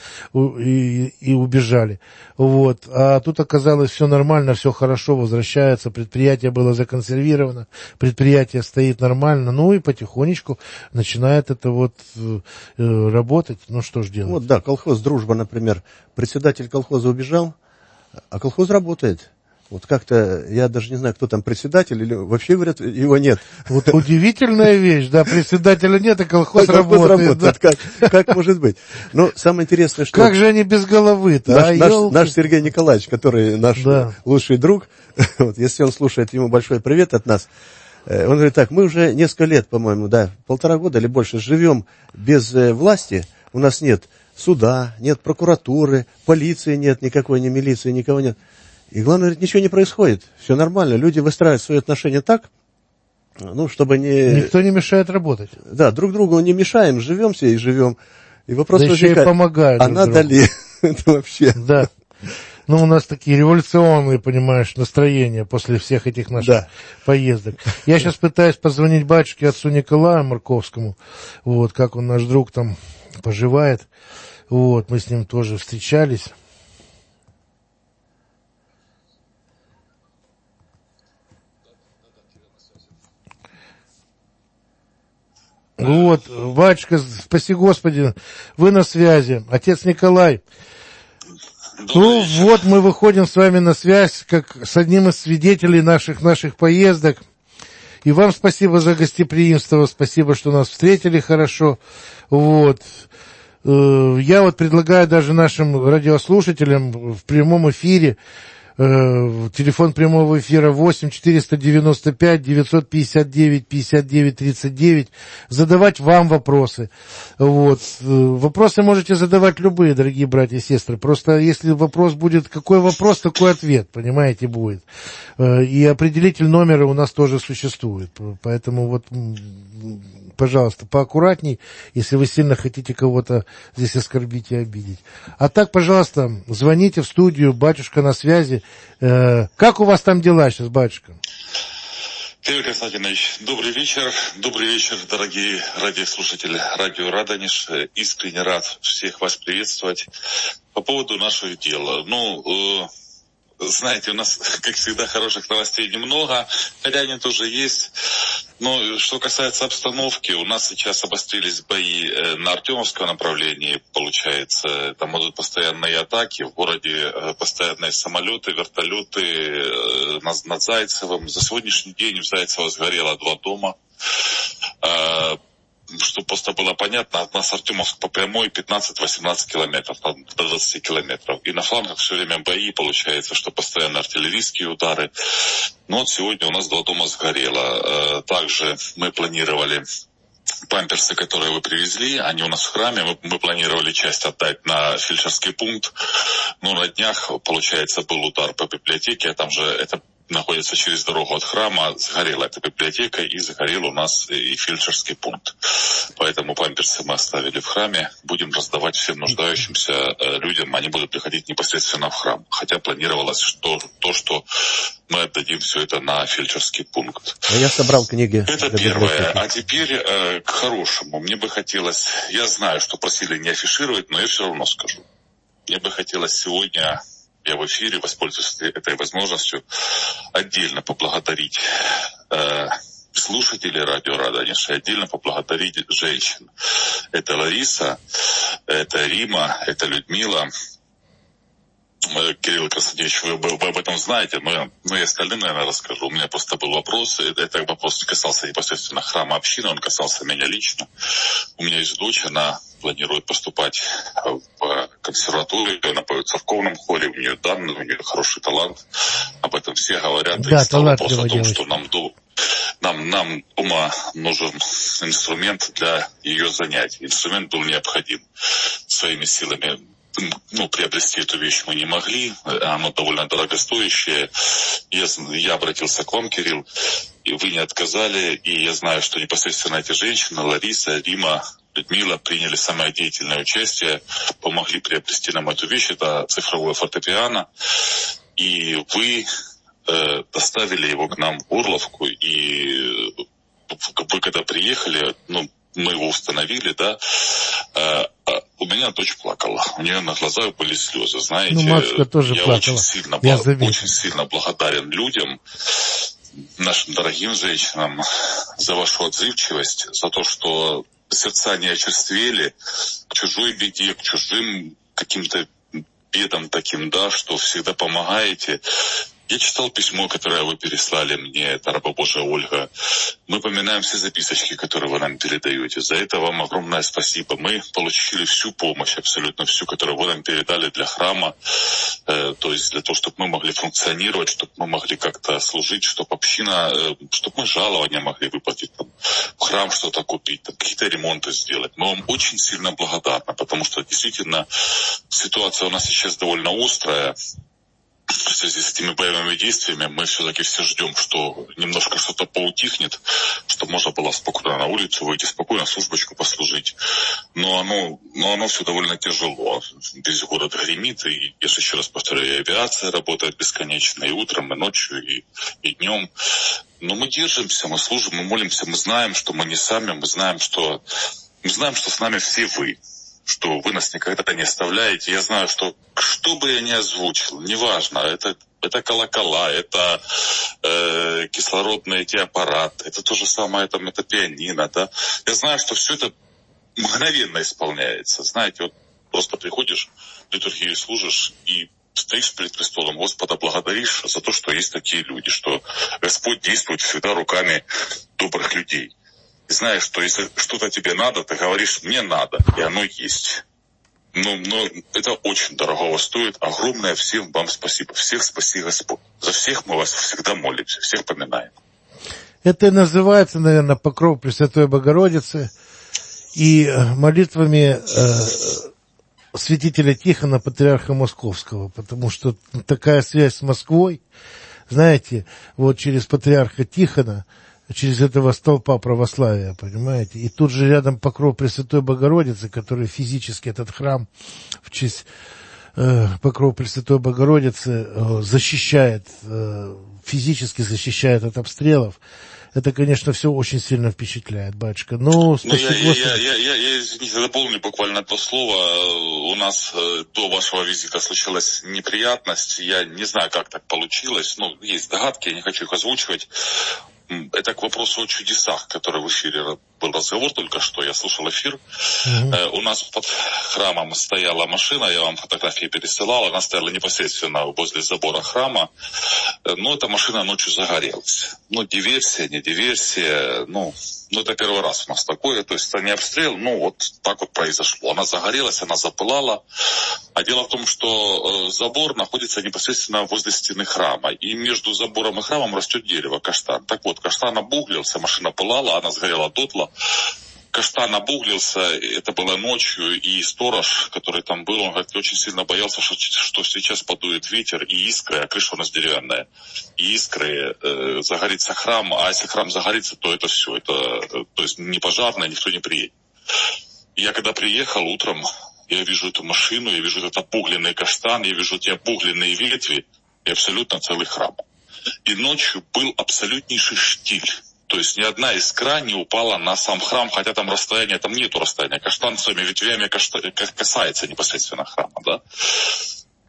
C: и убежали. Вот, а тут оказалось все нормально, все хорошо, возвращаются, предприятие было законсервировано, предприятие стоит нормально, ну и потихонечку начинает это вот работать. Ну что ж делать?
D: Вот, да, колхоз «Дружба», например, председатель колхоза убежал, а колхоз работает. Вот как-то, я даже не знаю, кто там председатель, или вообще, говорят, его нет.
C: Вот удивительная вещь, да, председателя нет, а колхоз работает. Да.
D: Как может быть? Но самое интересное, что...
C: Как же они без головы-то?
D: Наш Сергей Николаевич, который наш лучший друг, вот, если он слушает, ему большой привет от нас. Он говорит так: мы уже несколько лет, по-моему, 1,5 года или больше живем без власти, у нас нет суда, нет прокуратуры, полиции нет никакой, ни милиции, никого нет. И главное, говорит, ничего не происходит, все нормально, люди выстраивают свои отношения так, ну, чтобы не...
C: Никто не мешает работать.
D: Да, друг другу не мешаем, живем себе и живем. И вопрос
C: да
D: возникает,
C: еще и помогают
D: а надо ли это вообще?
C: Да. Ну, у нас такие революционные, понимаешь, настроения после всех этих наших поездок. Я сейчас пытаюсь позвонить батюшке, отцу Николаю Марковскому, вот, как он, наш друг, там поживает. Вот, мы с ним тоже встречались. Вот, батюшка, спаси Господи, вы на связи. Отец Николай. Ну вот, мы выходим с вами на связь, как с одним из свидетелей наших поездок. И вам спасибо за гостеприимство, спасибо, что нас встретили хорошо. Вот. Я вот предлагаю даже нашим радиослушателям в прямом эфире, телефон прямого эфира 8 495 959 59 39, задавать вам вопросы. Вот. Вопросы можете задавать любые, дорогие братья и сестры. Просто если вопрос будет, какой вопрос, такой ответ, понимаете, будет. И определитель номера у нас тоже существует. Поэтому вот, пожалуйста, поаккуратней, если вы сильно хотите кого-то здесь оскорбить и обидеть. А так, пожалуйста, звоните в студию, батюшка на связи. Как у вас там дела сейчас, батюшка?
H: Кирилл Константинович, добрый вечер, дорогие радиослушатели радио Радонеж. Искренне рад всех вас приветствовать. По поводу наших дел. Знаете, у нас, как всегда, хороших новостей немного, хотя они тоже есть. Но что касается обстановки, у нас сейчас обострились бои на Артемовском направлении, получается. Там идут постоянные атаки, в городе постоянные самолеты, вертолеты над Зайцевым. За сегодняшний день в Зайцево сгорело 2 дома. Чтобы просто было понятно, от нас Артемовск по прямой 15-18 километров, до 20 километров. И на флангах все время бои, получается, что постоянно артиллерийские удары. Но вот сегодня у нас 2 дома сгорело. Также мы планировали памперсы, которые вы привезли, они у нас в храме. Мы планировали часть отдать на фельдшерский пункт. Но на днях, получается, был удар по библиотеке, а там же это находится через дорогу от храма, сгорела эта библиотека и сгорел у нас и фельдшерский пункт. Поэтому памперсы мы оставили в храме, будем раздавать всем нуждающимся людям, они будут приходить непосредственно в храм. Хотя планировалось что мы отдадим все это на фельдшерский пункт.
D: Я собрал книги.
H: Это первое. А теперь к хорошему. Мне бы хотелось, я знаю, что просили не афишировать, но я все равно скажу. Мне бы хотелось сегодня я в эфире воспользуюсь этой возможностью отдельно поблагодарить слушателей радио Радонеж, и отдельно поблагодарить женщин. Это Лариса, это Рима, это Людмила. Кирилл Константинович, вы об этом знаете, но я остальным, наверное, расскажу. У меня просто был вопрос, это вопрос не касался непосредственно храма общины, он касался меня лично. У меня есть дочь, она планирует поступать в консерваторию, она поет в церковном хоре, у нее данные, у нее хороший талант, об этом все говорят.
C: Да,
H: и стал вопрос о том,
C: девочка.
H: что нам дома нужен инструмент для ее занятий. Инструмент был необходим. Своими силами приобрести эту вещь мы не могли, оно довольно дорогостоящее. Я обратился к вам, Кирилл, и вы не отказали, и я знаю, что непосредственно эти женщины, Лариса, Рима, Людмила, приняли самое деятельное участие, помогли приобрести нам эту вещь, это цифровое фортепиано, и вы доставили его к нам в Орловку, и вы когда приехали, мы его установили, да, у меня дочь плакала, у нее на глазах были слезы, знаете.
C: Машка тоже
H: я
C: плакала.
H: очень сильно благодарен людям, нашим дорогим женщинам, за вашу отзывчивость, за то, что сердца не очерствели к чужой беде, к чужим каким-то бедам таким, да, что всегда помогаете. Я читал письмо, которое вы переслали мне, это раба Божия Ольга. Мы поминаем все записочки, которые вы нам передаете. За это вам огромное спасибо. Мы получили всю помощь, абсолютно всю, которую вы нам передали для храма. То есть для того, чтобы мы могли функционировать, чтобы мы могли как-то служить, чтобы община, чтобы мы жалования могли выплатить, там, в храм что-то купить, там, какие-то ремонты сделать. Мы вам очень сильно благодарны, потому что действительно ситуация у нас сейчас довольно острая. В связи с этими боевыми действиями мы все-таки все ждем, что немножко что-то поутихнет, чтобы можно было спокойно на улицу выйти, спокойно службочку послужить. Но оно все довольно тяжело. Весь город гремит, и я же еще раз повторяю, и авиация работает бесконечно, и утром, и ночью, и днем. Но мы держимся, мы служим, мы молимся, мы знаем, что мы не сами, мы знаем, что с нами все вы, что вы нас никогда не оставляете. Я знаю, что бы я ни озвучил, неважно, это колокола, это кислородные эти аппараты, это то же самое, это пианино, да. Я знаю, что все это мгновенно исполняется. Знаете, вот просто приходишь, в литургию служишь и стоишь перед престолом Господа, благодаришь за то, что есть такие люди, что Господь действует всегда руками добрых людей. И знаешь, что если что-то тебе надо, ты говоришь «мне надо», и оно есть. Но это очень дорогого стоит. Огромное всем вам спасибо. Всех спаси Господь. За всех мы вас всегда молимся, всех поминаем.
C: Это и называется, наверное, покров Пресвятой Богородицы и молитвами святителя Тихона, патриарха Московского, потому что такая связь с Москвой, знаете, вот через патриарха Тихона, через этого столпа православия, понимаете, и тут же рядом покров Пресвятой Богородицы, который физически этот храм в честь покров Пресвятой Богородицы защищает, физически защищает от обстрелов. Это, конечно, все очень сильно впечатляет, батюшка. Но
H: я извините, дополню буквально то слово. У нас до вашего визита случилась неприятность. Я не знаю, как так получилось. Есть догадки, я не хочу их озвучивать. Это к вопросу о чудесах, который в эфире был разговор только что, я слушал эфир. У нас под храмом стояла машина, я вам фотографии пересылал, она стояла непосредственно возле забора храма, но эта машина ночью загорелась. Диверсия, не диверсия, это первый раз у нас такое, то есть это не обстрел, вот так вот произошло. Она загорелась, она запылала, а дело в том, что забор находится непосредственно возле стены храма, и между забором и храмом растет дерево, каштан. Так вот, каштан обуглился, машина пылала, она сгорела дотла. Каштан обуглился, это было ночью, и сторож, который там был, он говорит, очень сильно боялся, что сейчас подует ветер и искры, а крыша у нас деревянная, и искры, загорится храм, а если храм загорится, то это все, то есть не пожарное, никто не приедет. Я когда приехал утром, я вижу эту машину, я вижу этот обугленный каштан, я вижу эти обугленные ветви, и абсолютно целый храм. И ночью был абсолютнейший штиль. То есть ни одна искра не упала на сам храм, хотя там расстояние, там нету расстояния. Каштан своими ветвями касается непосредственно храма, да.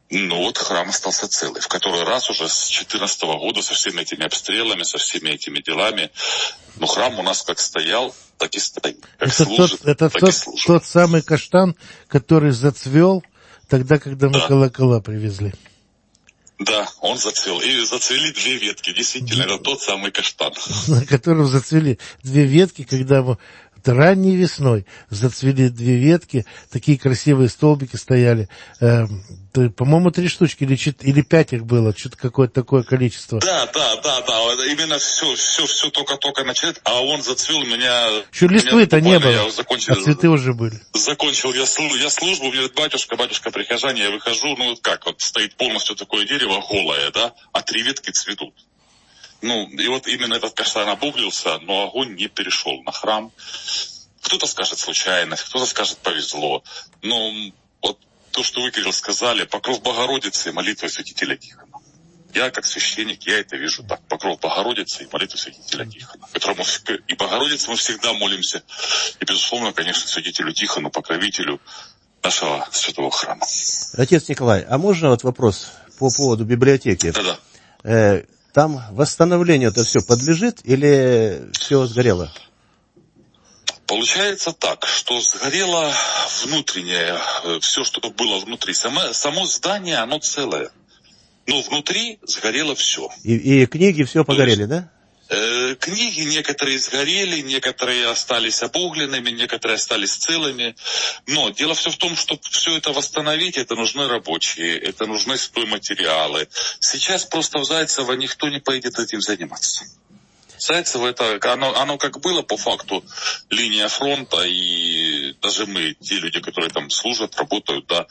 H: Ну вот храм остался целый. В который раз уже с 2014 года со всеми этими обстрелами, со всеми этими делами. Но храм у нас как стоял, так и стоит. Как
C: это
H: служит,
C: это
H: так
C: тот,
H: и служит.
C: тот самый каштан, который зацвел тогда, когда мы колокола привезли.
H: Да, он зацвел. И зацвели 2 ветки. Действительно, это тот самый каштан.
C: На котором зацвели 2 ветки, когда мы ранней весной зацвели 2 ветки, такие красивые столбики стояли. По-моему, 3 штучки или 5 их было, что-то какое-то такое количество.
H: Да. Именно все только начинает, а он зацвел у меня.
C: Еще листвы-то не было,
H: а
C: цветы уже были.
H: Закончил я службу, мне говорит, батюшка, прихожане, я выхожу, ну вот как, вот стоит полностью такое дерево голое, да, а 3 ветки цветут. Ну, и вот именно этот каштан обуглился, но огонь не перешел на храм. Кто-то скажет случайность, кто-то скажет повезло. Но вот то, что вы, Кирилл, сказали, покров Богородицы и молитва святителя Тихона. Я, как священник, я это вижу так. Покров Богородицы и молитва святителя Тихона. Которому и Богородице мы всегда молимся. И, безусловно, конечно, святителю Тихону, покровителю нашего святого храма.
D: Отец Николай, а можно вот вопрос по поводу библиотеки?
H: Да.
D: Там восстановлению-то все подлежит или все сгорело?
H: Получается так, что сгорело внутреннее, все, что было внутри. Само здание, оно целое. Но внутри сгорело все.
D: И книги все погорели, да?
H: Книги некоторые сгорели, некоторые остались обугленными, некоторые остались целыми. Но дело все в том, что все это восстановить, это нужны рабочие, это нужны стройматериалы. Сейчас просто в Зайцево никто не поедет этим заниматься. Зайцево это, оно как было по факту линия фронта, и даже мы, те люди, которые там служат, работают, да,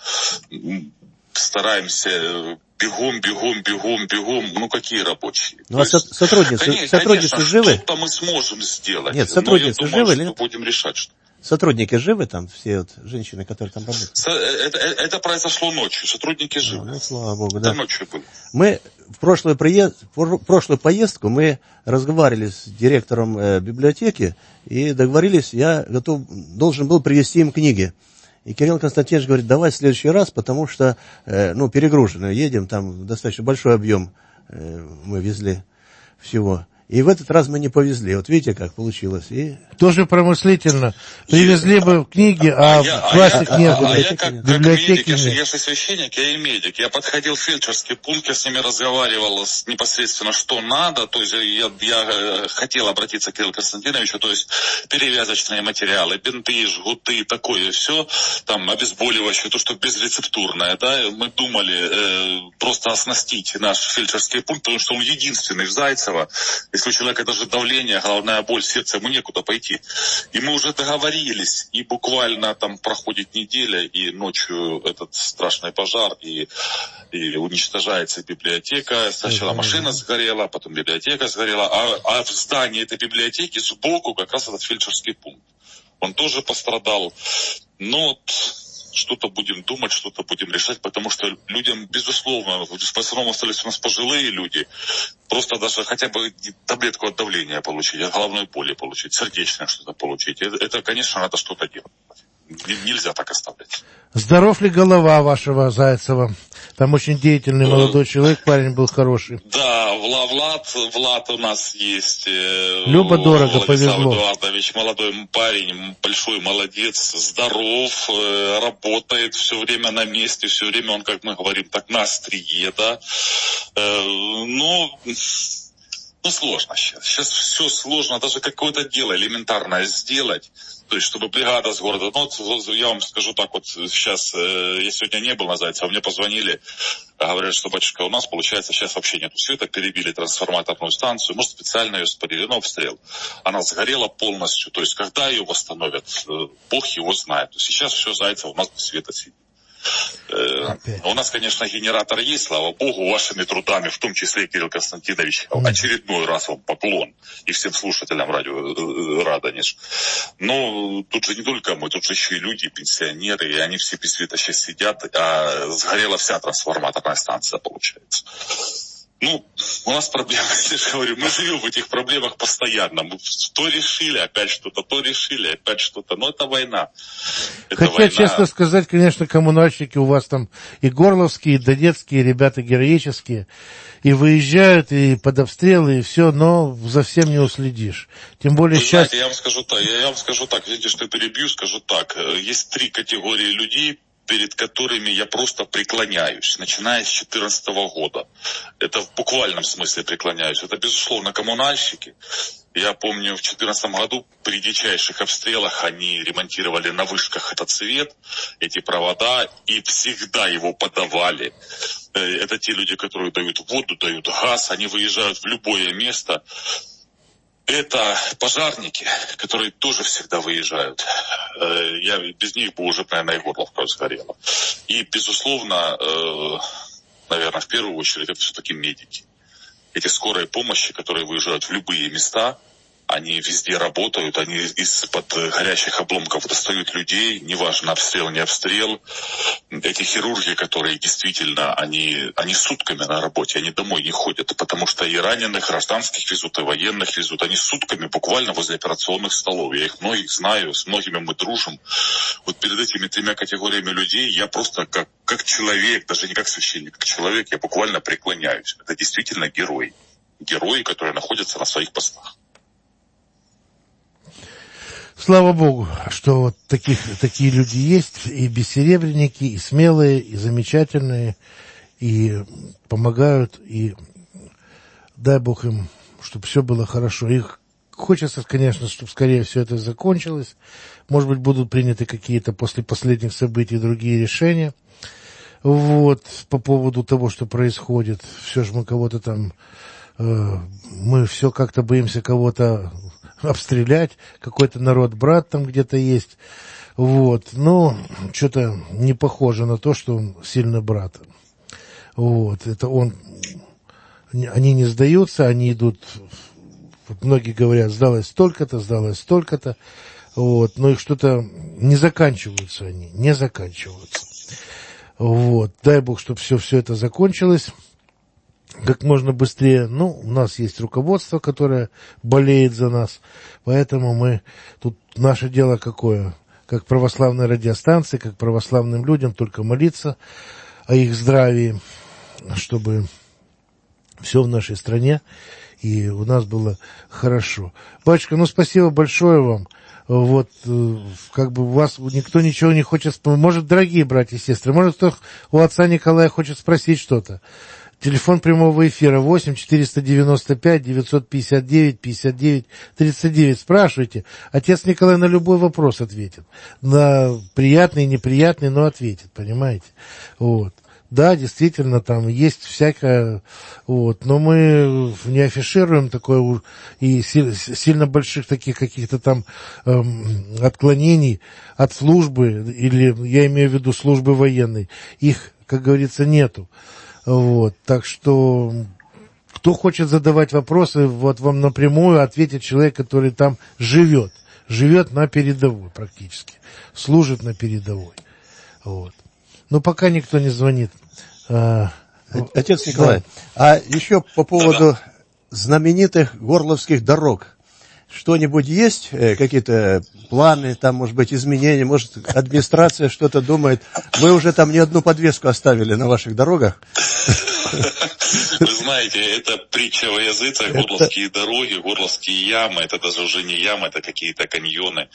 H: стараемся бегом. Ну, какие рабочие?
D: Ну, а сотрудницы живы?
H: Что-то мы сможем сделать.
D: Нет, сотрудницы живы или
H: нет? Будем решать, что.
D: Сотрудники живы там, все вот женщины, которые там работают?
H: Это произошло ночью, сотрудники живы.
D: Ну, слава Богу,
H: это
D: да.
H: Ночью было.
D: Мы в прошлую поездку мы разговаривали с директором библиотеки и договорились, я должен был привезти им книги. И Кирилл Константинович говорит, давай в следующий раз, потому что, перегружено, едем, там достаточно большой объем мы везли всего. И в этот раз мы не повезли. Вот видите, как получилось. И...
C: Тоже промыслительно. Привезли бы книги, а классик не было.
H: Я как медик, я же священник, я и медик. Я подходил в фельдшерский пункт, я с ними разговаривал непосредственно, что надо. То есть я хотел обратиться к Кириллу Константиновичу, то есть перевязочные материалы, бинты, жгуты, такое все, там обезболивающее, то, что безрецептурное. Да? Мы думали просто оснастить наш фельдшерский пункт, потому что он единственный в Зайцево. Если у человека даже давление, головная боль, сердце, ему некуда пойти. И мы уже договорились, и буквально там проходит неделя, и ночью этот страшный пожар, и уничтожается библиотека. Сначала машина сгорела, потом библиотека сгорела, а в здании этой библиотеки сбоку как раз этот фельдшерский пункт. Он тоже пострадал. Но вот что-то будем думать, что-то будем решать, потому что людям, безусловно, в основном остались у нас пожилые люди, просто даже хотя бы таблетку от давления получить, от головной боли получить, сердечное что-то получить. Это, конечно, надо что-то делать. Нельзя так оставлять.
C: Здоров ли голова вашего Зайцева? Там очень деятельный молодой человек, парень был хороший.
H: Да, Влад у нас есть.
C: Любо-дорого, повезло.
H: Владислав Эдуардович, молодой парень, большой молодец, здоров, работает все время на месте, все время он, как мы говорим, так на острие, да. Ну, сложно сейчас. Сейчас все сложно, даже какое-то дело элементарное сделать. То есть, чтобы бригада с города... я вам скажу так, вот сейчас, я сегодня не был на Зайцево, мне позвонили, говорят, что, батюшка, у нас, получается, сейчас вообще нету света, перебили трансформаторную станцию, может, специально ее спалили, но обстрел. Она сгорела полностью, то есть, когда ее восстановят, Бог его знает. Сейчас все Зайцево, у нас без света сидит. У нас, конечно, генератор есть, слава Богу, вашими трудами, в том числе, Кирилл Константинович, очередной раз вам поклон и всем слушателям радио Радонеж. Но тут же не только мы, тут же еще и люди, пенсионеры, и они все без света сейчас сидят, а сгорела вся трансформаторная станция, получается. Ну, у нас проблемы, я же говорю, мы живем в этих проблемах постоянно. Мы то решили, опять что-то, то решили, опять что-то. Но это война.
C: Хотя, война... честно сказать, конечно, коммунальщики у вас там и горловские, и донецкие, ребята героические. И выезжают, и под обстрелы, и все, но совсем не уследишь. Тем более
H: Вы
C: сейчас...
H: Знаете, я вам скажу так, видите, что я перебью, скажу так. Есть 3 категории людей, перед которыми я просто преклоняюсь, начиная с 2014 года. Это в буквальном смысле преклоняюсь. Это, безусловно, коммунальщики. Я помню, в 2014 году при дичайших обстрелах они ремонтировали на вышках этот свет, эти провода, и всегда его подавали. Это те люди, которые дают воду, дают газ, они выезжают в любое место. Это пожарники, которые тоже всегда выезжают. Я без них бы уже, наверное, и Горловка сгорела. И, безусловно, наверное, в первую очередь, это все-таки медики. Эти скорые помощи, которые выезжают в любые места, они везде работают, они из-под горящих обломков достают людей, неважно, обстрел, не обстрел. Эти хирурги, которые действительно, они сутками на работе, они домой не ходят, потому что и раненых, гражданских везут, и военных везут. Они сутками буквально возле операционных столов. Я их многих знаю, с многими мы дружим. Вот перед этими 3 категориями людей я просто как человек, даже не как священник, как человек, я буквально преклоняюсь. Это действительно герои. Герои, которые находятся на своих постах.
C: Слава Богу, что вот такие люди есть, и бессеребренники, и смелые, и замечательные, и помогают, и дай Бог им, чтобы все было хорошо. И хочется, конечно, чтобы скорее все это закончилось. Может быть, будут приняты какие-то после последних событий другие решения. Вот, по поводу того, что происходит. Все же мы кого-то там, мы все как-то боимся кого-то обстрелять, какой-то народ-брат там где-то есть, вот, но что-то не похоже на то, что он сильно брат, вот, это они не сдаются, они идут, многие говорят, сдалось столько-то, вот, но их что-то не заканчиваются, вот, дай Бог, чтобы все это закончилось как можно быстрее. Ну, у нас есть руководство, которое болеет за нас, поэтому тут наше дело какое, как православной радиостанции, как православным людям, только молиться о их здравии, чтобы все в нашей стране и у нас было хорошо. Батюшка, спасибо большое вам. Вот, как бы у вас никто ничего не хочет, может, дорогие братья и сестры, может, кто у отца Николая хочет спросить что-то. Телефон прямого эфира 8-495-959-59-39. Спрашивайте. Отец Николай на любой вопрос ответит. На приятный, неприятный, но ответит, понимаете? Вот. Да, действительно, там есть всякое, вот, но мы не афишируем такое и сильно больших таких каких-то там отклонений от службы, или я имею в виду службы военной. Их, как говорится, нету. Вот, так что, кто хочет задавать вопросы, вот вам напрямую ответит человек, который там живет на передовой практически, служит на передовой, вот. Но пока никто не звонит.
D: Отец Николай, да. А еще по поводу знаменитых горловских дорог. Что-нибудь есть? Какие-то планы, там, может быть, изменения? Может, администрация что-то думает? Вы уже там не одну подвеску оставили на ваших дорогах?
H: Вы знаете, это притча во языцах, горловские дороги, горловские ямы, это даже уже не ямы, это какие-то каньоны.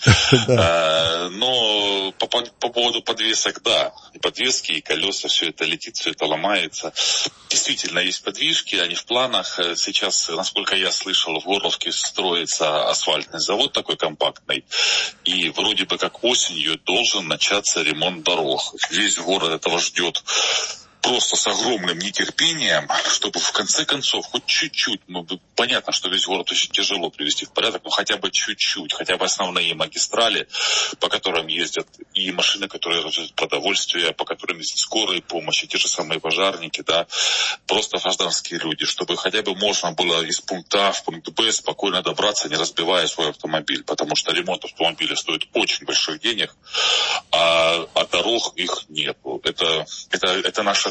H: Но по поводу подвесок, да, и подвески, и колеса, все это летит, все это ломается. Действительно, есть подвижки, они в планах. Сейчас, насколько я слышал, в Горловке строится асфальтный завод такой компактный, и вроде бы как осенью должен начаться ремонт дорог. Весь город этого ждет просто с огромным нетерпением, чтобы в конце концов хоть чуть-чуть, понятно, что весь город очень тяжело привести в порядок, но хотя бы чуть-чуть, хотя бы основные магистрали, по которым ездят и машины, которые развозят продовольствие, по которым ездят скорые помощи, те же самые пожарники, да, просто гражданские люди, чтобы хотя бы можно было из пункта А в пункт Б спокойно добраться, не разбивая свой автомобиль, потому что ремонт автомобиля стоит очень больших денег, а дорог их нет. Это наша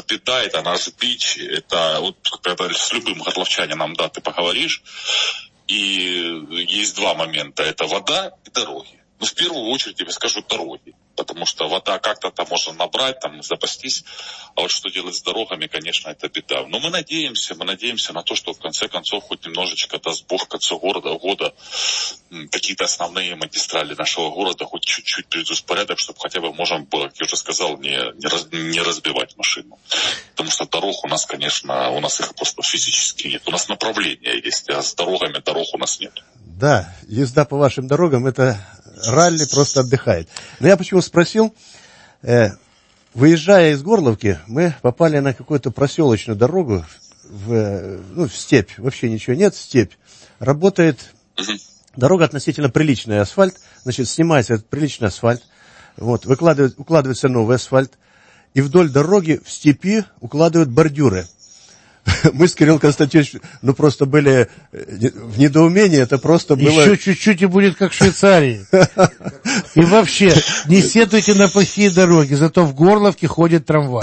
H: беда, это наш бич, это вот когда с любым горловчанином, да, ты поговоришь, и есть два момента, это вода и дороги. Ну, в первую очередь я скажу дороги, потому что вода как-то там можно набрать, там запастись, а вот что делать с дорогами, конечно, это беда. Но мы надеемся на то, что в конце концов хоть немножечко, даст Бог, к концу года какие-то основные магистрали нашего города хоть чуть-чуть приведут в порядок, чтобы хотя бы можно было, как я уже сказал, не разбивать машину. Потому что дорог у нас, конечно, у нас их просто физически нет. У нас направления есть, а с дорогами дорог у нас нет.
D: Да, езда по вашим дорогам — это ралли просто отдыхает. Но я почему спросил, выезжая из Горловки, мы попали на какую-то проселочную дорогу в степь. Вообще ничего нет, степь. Работает дорога относительно приличная, асфальт. Значит, снимается этот приличный асфальт, вот, укладывается новый асфальт, и вдоль дороги в степи укладывают бордюры. Мы с Кириллом Константиновичем, просто были в недоумении, это просто было...
C: Еще чуть-чуть и будет как в Швейцарии. И вообще, не сетуйте на плохие дороги, зато в Горловке ходит трамвай.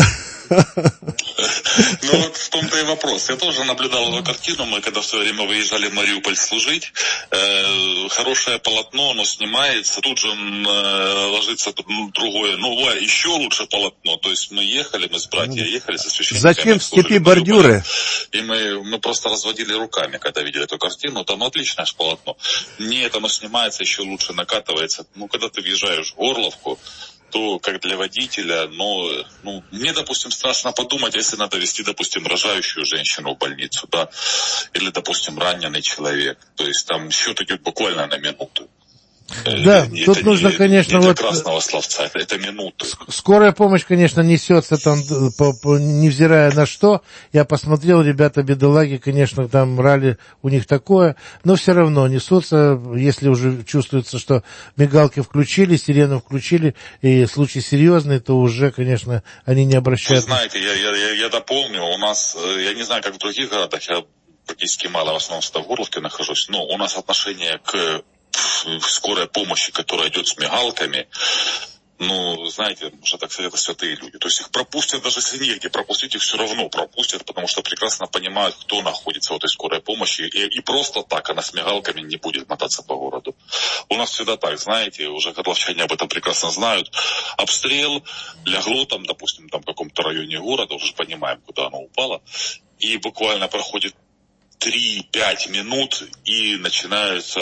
H: Ну вот в том-то и вопрос. Я тоже наблюдал эту картину. Мы когда в свое время выезжали в Мариуполь служить, хорошее полотно, оно снимается, тут же ложится другое, еще лучше полотно. То есть мы с братьями ехали со священниками.
D: Зачем в степи бордюры?
H: И мы просто разводили руками, когда видели эту картину. Там отличное полотно. Нет, оно снимается, еще лучше накатывается. Когда ты въезжаешь в Горловку, то как для водителя, мне, допустим, страшно подумать, если надо везти, допустим, рожающую женщину в больницу, да, или, допустим, раненый человек. То есть там счет идет буквально на минуту.
C: Да, тут нужно, конечно,
H: не для красного словца, это минуты.
C: Скорая помощь, конечно, несется там, невзирая на что. Я посмотрел, ребята бедолаги, конечно, там ралли у них такое, но все равно несутся, если уже чувствуется, что мигалки включили, сирену включили, и случай серьезный, то уже, конечно, они не обращают.
H: Вы знаете, я дополню, у нас, я не знаю, как в других городах, я практически мало, в основном в Горловке нахожусь, но у нас отношение к скорой помощи, которая идет с мигалками, знаете, можно так сказать, это святые люди. То есть их пропустят, даже если негде пропустить, их все равно пропустят, потому что прекрасно понимают, кто находится в этой скорой помощи. И просто так она с мигалками не будет мотаться по городу. У нас всегда так, знаете, уже горловчане об этом прекрасно знают. Обстрел, лягло там, допустим, в каком-то районе города, уже понимаем, куда оно упало, и буквально проходит 3-5 минут, и начинается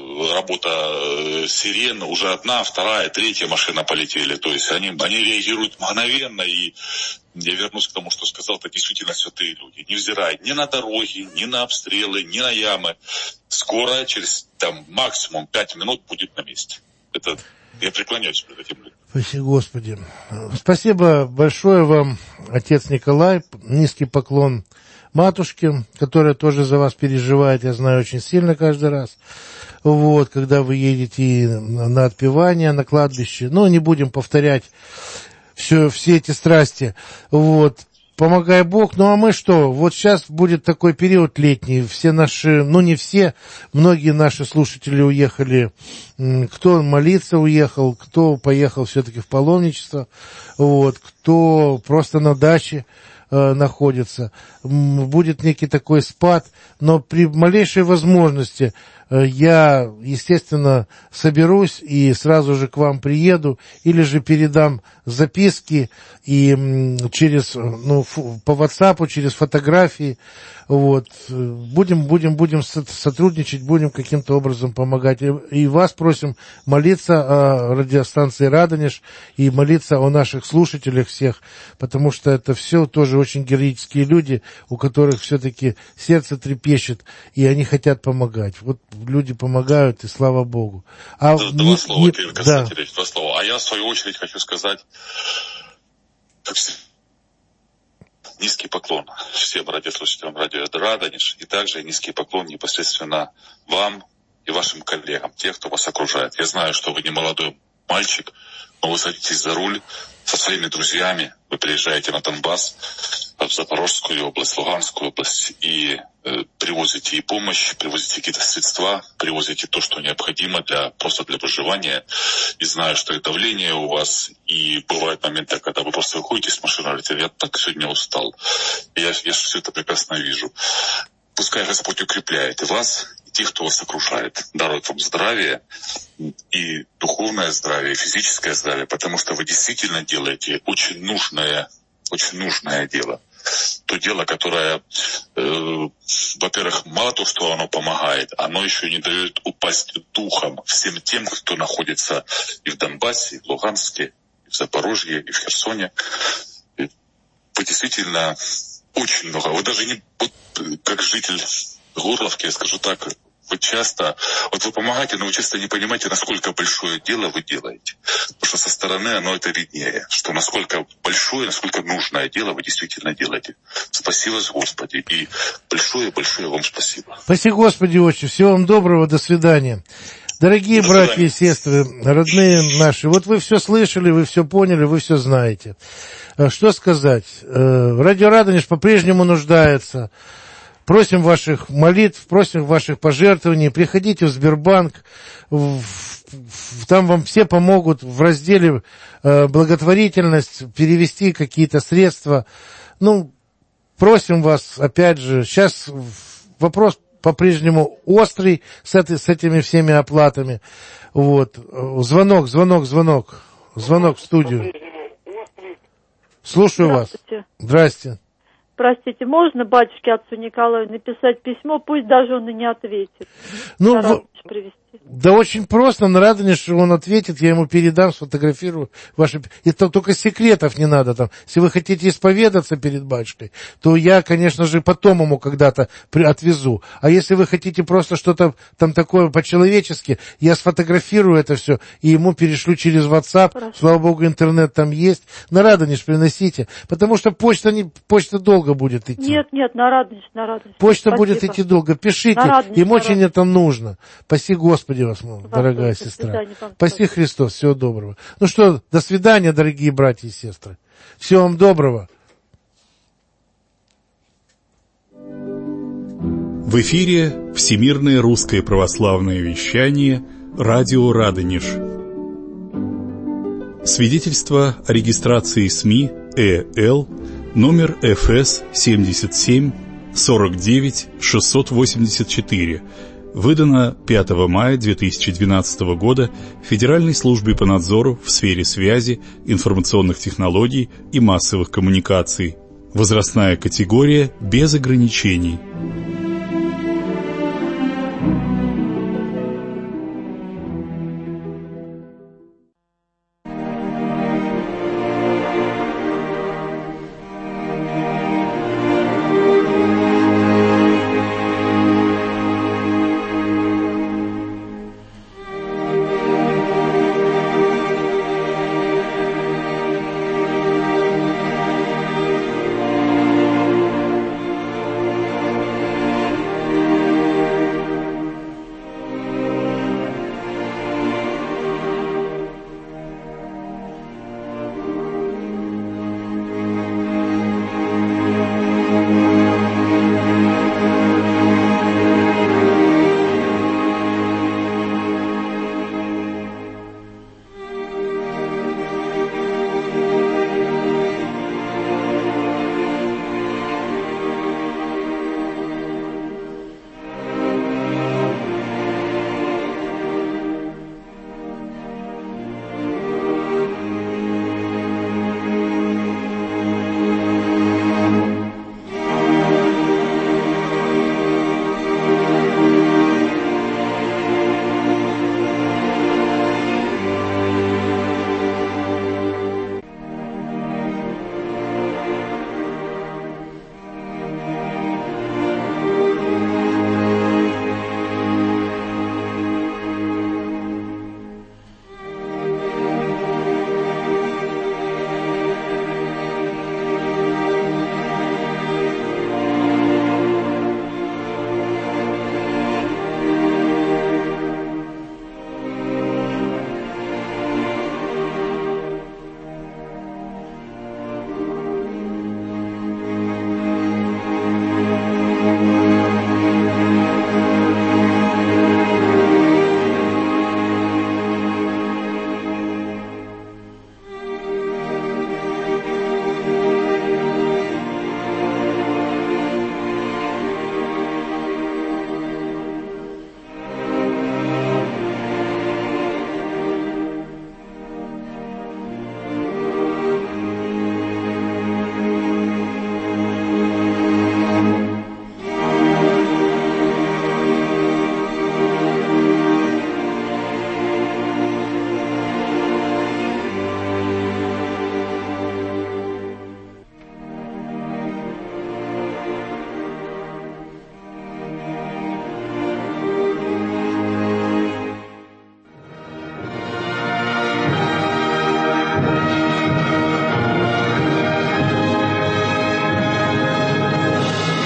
H: работа сирен, уже одна, вторая, третья машина полетели. То есть они реагируют мгновенно, и я вернусь к тому, что сказал, это действительно святые люди. Невзирая ни на дороги, ни на обстрелы, ни на ямы. Скоро, через максимум 5 минут будет на месте. Это я преклоняюсь перед этим людям.
C: Спасибо, Господи. Спасибо большое вам, отец Николай. Низкий поклон матушке, которая тоже за вас переживает, я знаю, очень сильно каждый раз. Вот, когда вы едете на отпевание, на кладбище. Не будем повторять все эти страсти. Вот. Помогай Бог. А мы что? Вот сейчас будет такой период летний. Все наши, не все, многие наши слушатели уехали. Кто молиться уехал, кто поехал все-таки в паломничество. Вот. Кто просто на даче находится. Будет некий такой спад, но при малейшей возможности я, естественно, соберусь и сразу же к вам приеду, или же передам записки и через, по WhatsApp, через фотографии. Вот. Будем сотрудничать, будем каким-то образом помогать. И вас просим молиться о радиостанции «Радонеж» и молиться о наших слушателях всех, потому что это все тоже очень героические люди, у которых все-таки сердце трепещет, и они хотят помогать. Вот люди помогают, и слава Богу.
H: Два слова, Кирилл Константинович, два слова. А я, в свою очередь, хочу сказать, как всегда, низкий поклон всем радиослушателям радио «Радонеж», и также низкий поклон непосредственно вам и вашим коллегам, тех, кто вас окружает. Я знаю, что вы не молодой мальчик, но вы садитесь за руль со своими друзьями, вы приезжаете на Донбасс, в Запорожскую область, Луганскую область и привозите и помощь, привозите какие-то средства, привозите то, что необходимо просто для выживания. И знаю, что и давление у вас, и бывают моменты, когда вы просто выходите с машины и говорите: я так сегодня устал. Я все это прекрасно вижу. Пускай Господь укрепляет и вас, и тех, кто вас окружает, дарует вам здравие, и духовное здравие, и физическое здравие, потому что вы действительно делаете очень нужное дело. То дело, которое, во-первых, мало того, что оно помогает, оно еще не дает упасть духом всем тем, кто находится и в Донбассе, и в Луганске, и в Запорожье, и в Херсоне. И вы действительно очень много. Вы даже не, как житель Горловки, я скажу так, вы часто, вы помогаете, но вы часто не понимаете, насколько большое дело вы делаете. Потому что со стороны оно это виднее, что насколько большое, насколько нужное дело вы действительно делаете. Спасибо, Господи, и большое-большое вам спасибо.
C: Спасибо, Господи, Отче. Всего вам доброго, до свидания. Дорогие братья и сестры, родные наши, вот вы все слышали, вы все поняли, вы все знаете. Что сказать? Радио Радонеж по-прежнему нуждается. Просим ваших молитв, просим ваших пожертвований. Приходите в Сбербанк, там вам все помогут в разделе благотворительность перевести какие-то средства. Просим вас, опять же, сейчас вопрос по-прежнему острый с этими всеми оплатами. Звонок в студию. Слушаю вас. Здрасте.
I: Простите, можно батюшке отцу Николаю написать письмо, пусть даже он и не ответит?
C: Да очень просто, на Радонеж он ответит, я ему передам, сфотографирую ваши... Это только секретов не надо там. Если вы хотите исповедаться перед батюшкой, то я, конечно же, потом ему когда-то отвезу. А если вы хотите просто что-то там такое по-человечески, я сфотографирую это все и ему перешлю через WhatsApp. Хорошо. Слава Богу, интернет там есть. На Радонеж приносите, потому что почта долго будет идти.
I: Нет, на Радонеж.
C: Почта Спасибо. Будет идти долго. Пишите, им очень это нужно. Спаси Господи вас, дорогая сестра. Спаси Христос, всего доброго. До свидания, дорогие братья и сестры. Всего вам доброго.
J: В эфире Всемирное русское православное вещание «Радио Радонеж». Свидетельство о регистрации СМИ ЭЛ номер ФС 77 49 684, выдано 5 мая 2012 года Федеральной службой по надзору в сфере связи, информационных технологий и массовых коммуникаций. Возрастная категория без ограничений.